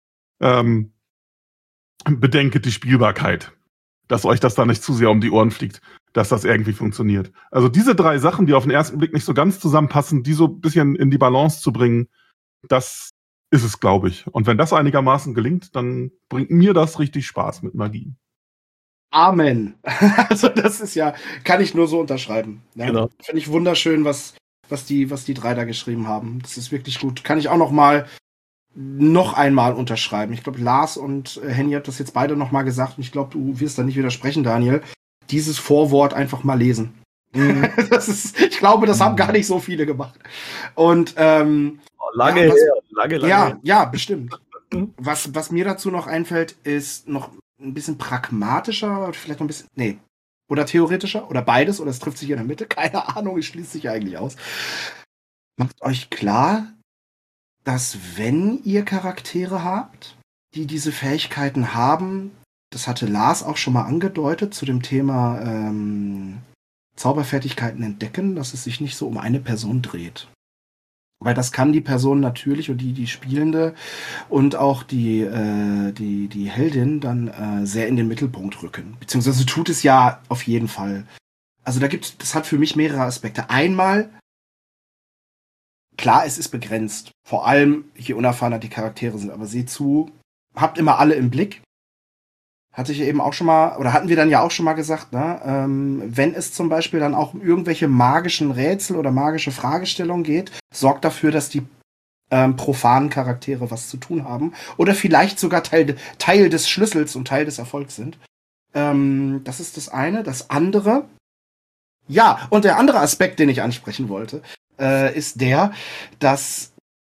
bedenket die Spielbarkeit. Dass euch das da nicht zu sehr um die Ohren fliegt, dass das irgendwie funktioniert. Also diese 3 Sachen, die auf den ersten Blick nicht so ganz zusammenpassen, die so ein bisschen in die Balance zu bringen, das ist es, glaube ich. Und wenn das einigermaßen gelingt, dann bringt mir das richtig Spaß mit Magie. Amen. Also das ist ja, kann ich nur so unterschreiben. Ja, Genau. finde ich wunderschön, was die 3 da geschrieben haben. Das ist wirklich gut. Kann ich auch noch einmal unterschreiben. Ich glaube, Lars und Henny hat das jetzt beide noch mal gesagt und ich glaube, du wirst da nicht widersprechen, Daniel. Dieses Vorwort einfach mal lesen. Ich glaube, das haben gar nicht so viele gemacht. Und Lange her. Ja, bestimmt. Was mir dazu noch einfällt, ist noch ein bisschen pragmatischer oder vielleicht noch ein bisschen, oder theoretischer oder beides oder es trifft sich in der Mitte. Keine Ahnung, es schließt sich ja eigentlich aus. Macht euch klar, dass wenn ihr Charaktere habt, die diese Fähigkeiten haben, das hatte Lars auch schon mal angedeutet zu dem Thema Zauberfertigkeiten entdecken, dass es sich nicht so um eine Person dreht. Weil das kann die Person natürlich und die Spielende und auch die Heldin dann sehr in den Mittelpunkt rücken. Beziehungsweise tut es ja auf jeden Fall. Also das hat für mich mehrere Aspekte. Einmal, klar, es ist begrenzt. Vor allem, je unerfahrener die Charaktere sind. Aber seht zu, habt immer alle im Blick. Hatte ich eben auch schon mal, oder hatten wir dann ja auch schon mal gesagt, ne? Wenn es zum Beispiel dann auch um irgendwelche magischen Rätsel oder magische Fragestellungen geht, sorgt dafür, dass die profanen Charaktere was zu tun haben. Oder vielleicht sogar Teil des Schlüssels und Teil des Erfolgs sind. Das ist das eine. Das andere, ja, und der andere Aspekt, den ich ansprechen wollte, ist der, dass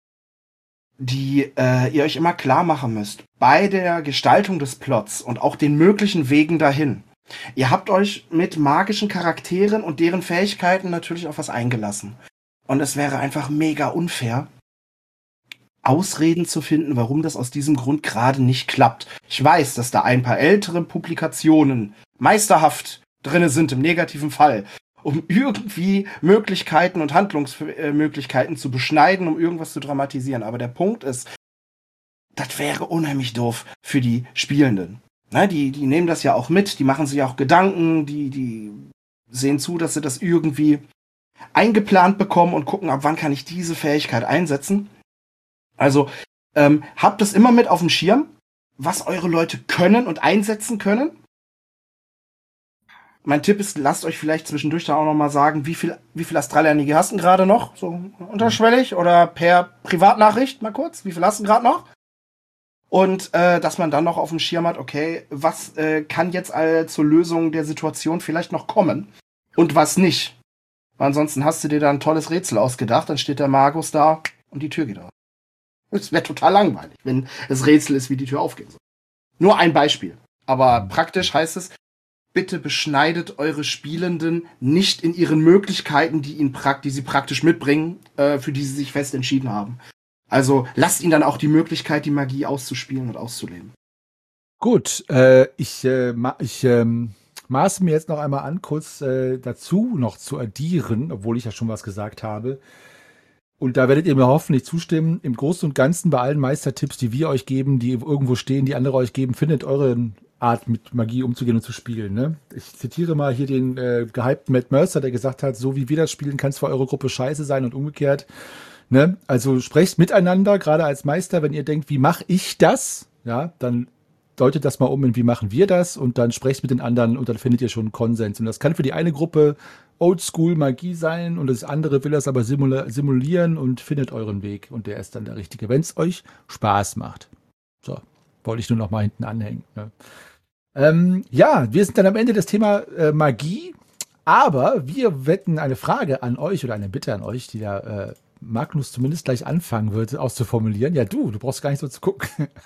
ihr euch immer klar machen müsst, bei der Gestaltung des Plots und auch den möglichen Wegen dahin. Ihr habt euch mit magischen Charakteren und deren Fähigkeiten natürlich auf was eingelassen. Und es wäre einfach mega unfair, Ausreden zu finden, warum das aus diesem Grund gerade nicht klappt. Ich weiß, dass da ein paar ältere Publikationen meisterhaft drinne sind im negativen Fall, um irgendwie Möglichkeiten und Handlungsmöglichkeiten zu beschneiden, um irgendwas zu dramatisieren. Aber der Punkt ist, das wäre unheimlich doof für die Spielenden. Ne, die nehmen das ja auch mit, die machen sich auch Gedanken, die sehen zu, dass sie das irgendwie eingeplant bekommen und gucken, ab wann kann ich diese Fähigkeit einsetzen. Also habt es immer mit auf dem Schirm, was eure Leute können und einsetzen können. Mein Tipp ist, lasst euch vielleicht zwischendurch da auch noch mal sagen, wie viel Astralenergie hast du gerade noch? So unterschwellig oder per Privatnachricht mal kurz. Wie viel hast du gerade noch? Und dass man dann noch auf dem Schirm hat, okay, was kann jetzt zur Lösung der Situation vielleicht noch kommen und was nicht. Weil ansonsten hast du dir da ein tolles Rätsel ausgedacht, dann steht der Magus da und die Tür geht auf. Es wäre total langweilig, wenn das Rätsel ist, wie die Tür aufgehen soll. Nur ein Beispiel. Aber praktisch heißt es, bitte beschneidet eure Spielenden nicht in ihren Möglichkeiten, die sie praktisch mitbringen, für die sie sich fest entschieden haben. Also lasst ihnen dann auch die Möglichkeit, die Magie auszuspielen und auszuleben. Gut, ich maße mir jetzt noch einmal an, kurz dazu noch zu addieren, obwohl ich ja schon was gesagt habe. Und da werdet ihr mir hoffentlich zustimmen. Im Großen und Ganzen bei allen Meistertipps, die wir euch geben, die irgendwo stehen, die andere euch geben, findet eure Art, mit Magie umzugehen und zu spielen. Ne? Ich zitiere mal hier den gehypten Matt Mercer, der gesagt hat, so wie wir das spielen, kann es für eure Gruppe scheiße sein und umgekehrt. Ne? Also sprecht miteinander, gerade als Meister, wenn ihr denkt, wie mache ich das? Ja, dann deutet das mal um in wie machen wir das und dann sprecht mit den anderen und dann findet ihr schon einen Konsens. Und das kann für die eine Gruppe Oldschool-Magie sein und das andere will das aber simulieren und findet euren Weg und der ist dann der richtige, wenn es euch Spaß macht. So, wollte ich nur noch mal hinten anhängen. Ne? Ja, wir sind dann am Ende des Thema Magie, aber wir wetten eine Frage an euch oder eine Bitte an euch, die der Magnus zumindest gleich anfangen wird, auszuformulieren. Ja, du brauchst gar nicht so zu gucken.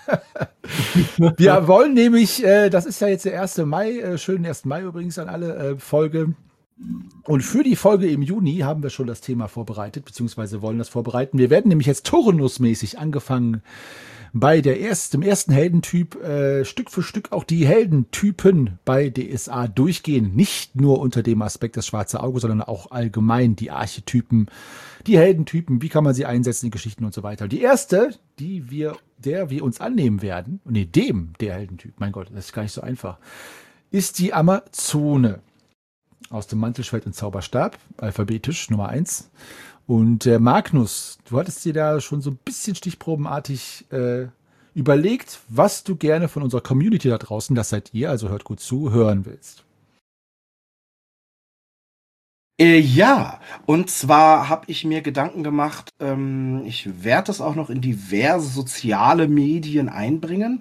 Wir wollen nämlich, das ist ja jetzt der 1. Mai, schönen 1. Mai übrigens an alle Folge. Und für die Folge im Juni haben wir schon das Thema vorbereitet, beziehungsweise wollen das vorbereiten. Wir werden nämlich jetzt turnusmäßig angefangen bei dem ersten Heldentyp Stück für Stück auch die Heldentypen bei DSA durchgehen. Nicht nur unter dem Aspekt das schwarze Auge, sondern auch allgemein die Archetypen, die Heldentypen, wie kann man sie einsetzen in Geschichten und so weiter. Die erste, der wir uns annehmen werden, der Heldentyp, mein Gott, das ist gar nicht so einfach, ist die Amazone. Aus dem Mantelschwert und Zauberstab, alphabetisch, Nummer 1. Und Magnus, du hattest dir da schon so ein bisschen stichprobenartig überlegt, was du gerne von unserer Community da draußen, das seid ihr, also hört gut zu, hören willst. Ja, und zwar habe ich mir Gedanken gemacht, ich werde das auch noch in diverse soziale Medien einbringen.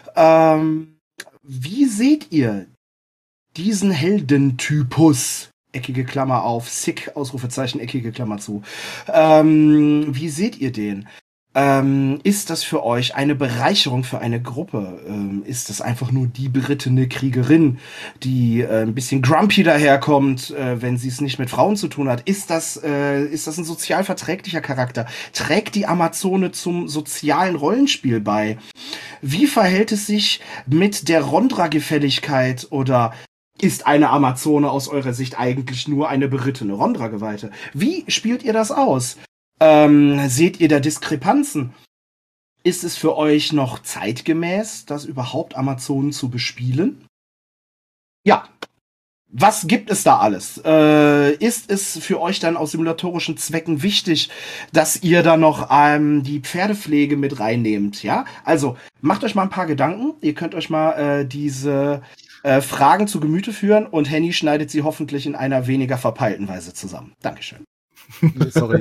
Wie seht ihr diesen Heldentypus? Eckige Klammer auf, sick, Ausrufezeichen, eckige Klammer zu. Wie seht ihr den? Ist das für euch eine Bereicherung für eine Gruppe? Ist das einfach nur die berittene Kriegerin, die ein bisschen grumpy daherkommt, wenn sie es nicht mit Frauen zu tun hat? Ist das ein sozial verträglicher Charakter? Trägt die Amazone zum sozialen Rollenspiel bei? Wie verhält es sich mit der Rondra-Gefälligkeit oder ist eine Amazone aus eurer Sicht eigentlich nur eine berittene Rondra-Geweihte? Wie spielt ihr das aus? Seht ihr da Diskrepanzen? Ist es für euch noch zeitgemäß, das überhaupt Amazonen zu bespielen? Ja. Was gibt es da alles? Ist es für euch dann aus simulatorischen Zwecken wichtig, dass ihr da noch die Pferdepflege mit reinnehmt? Ja, also macht euch mal ein paar Gedanken. Ihr könnt euch mal diese Fragen zu Gemüte führen und Henny schneidet sie hoffentlich in einer weniger verpeilten Weise zusammen. Dankeschön. Sorry.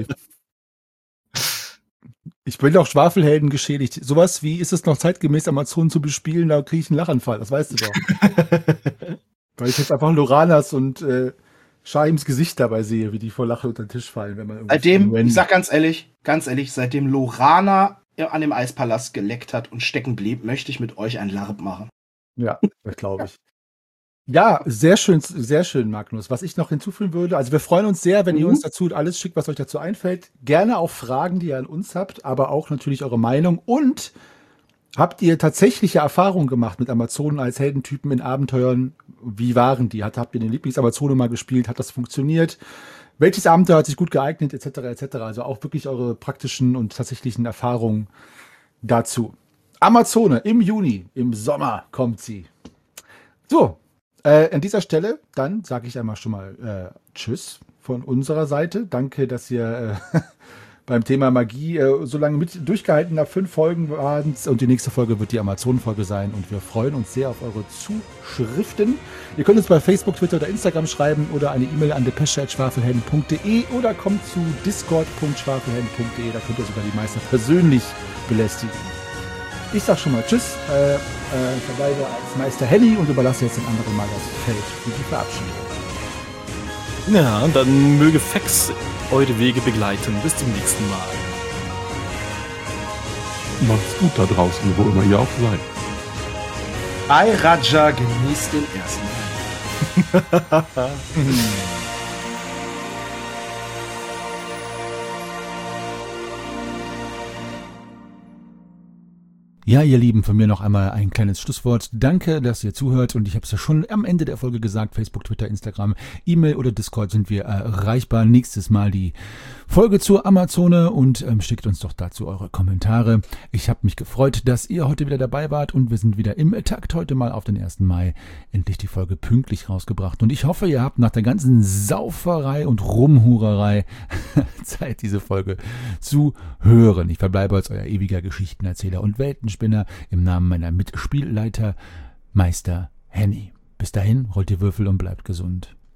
Ich bin auch Schwafelhelden geschädigt. Sowas wie, ist es noch zeitgemäß, Amazonen zu bespielen, da kriege ich einen Lachanfall, das weißt du doch. Weil ich jetzt einfach Loranas und Shahims Gesicht dabei sehe, wie die vor Lachen unter den Tisch fallen. Wenn man ich sag ganz ehrlich, seitdem Lorana an dem Eispalast geleckt hat und stecken blieb, möchte ich mit euch ein LARP machen. Ja, das glaube ich. Ja, sehr schön, Magnus. Was ich noch hinzufügen würde, also wir freuen uns sehr, wenn ihr uns dazu alles schickt, was euch dazu einfällt. Gerne auch Fragen, die ihr an uns habt, aber auch natürlich eure Meinung. Und habt ihr tatsächliche Erfahrungen gemacht mit Amazonen als Heldentypen in Abenteuern? Wie waren die? Habt ihr den Lieblingsamazone mal gespielt? Hat das funktioniert? Welches Abenteuer hat sich gut geeignet, etc., etc.? Also auch wirklich eure praktischen und tatsächlichen Erfahrungen dazu. Amazone im Juni, im Sommer kommt sie. So. An dieser Stelle, dann sage ich einmal schon mal Tschüss von unserer Seite. Danke, dass ihr beim Thema Magie so lange mit durchgehalten habt. 5 Folgen waren es und die nächste Folge wird die Amazonen-Folge sein und wir freuen uns sehr auf eure Zuschriften. Ihr könnt uns bei Facebook, Twitter oder Instagram schreiben oder eine E-Mail an depesche@schwafelhelden.de oder kommt zu discord.schwafelhelden.de. Da könnt ihr sogar die Meister persönlich belästigen. Ich sag schon mal Tschüss, verbleibe als Meister Henny und überlasse jetzt den anderen mal das Feld für die Verabschiedung. Ja, und dann möge Fex eure Wege begleiten. Bis zum nächsten Mal. Macht's gut da draußen, wo immer ihr auch seid. Bei Raja genießt den ersten. Ja, ihr Lieben, von mir noch einmal ein kleines Schlusswort. Danke, dass ihr zuhört und ich habe es ja schon am Ende der Folge gesagt, Facebook, Twitter, Instagram, E-Mail oder Discord sind wir erreichbar. Nächstes Mal die Folge zur Amazone und schickt uns doch dazu eure Kommentare. Ich habe mich gefreut, dass ihr heute wieder dabei wart und wir sind wieder im Takt heute mal auf den 1. Mai endlich die Folge pünktlich rausgebracht und ich hoffe, ihr habt nach der ganzen Sauferei und Rumhurerei Zeit, diese Folge zu hören. Ich verbleibe als euer ewiger Geschichtenerzähler und Weltenspinner im Namen meiner Mitspielleiter Meister Henny. Bis dahin, rollt die Würfel und bleibt gesund.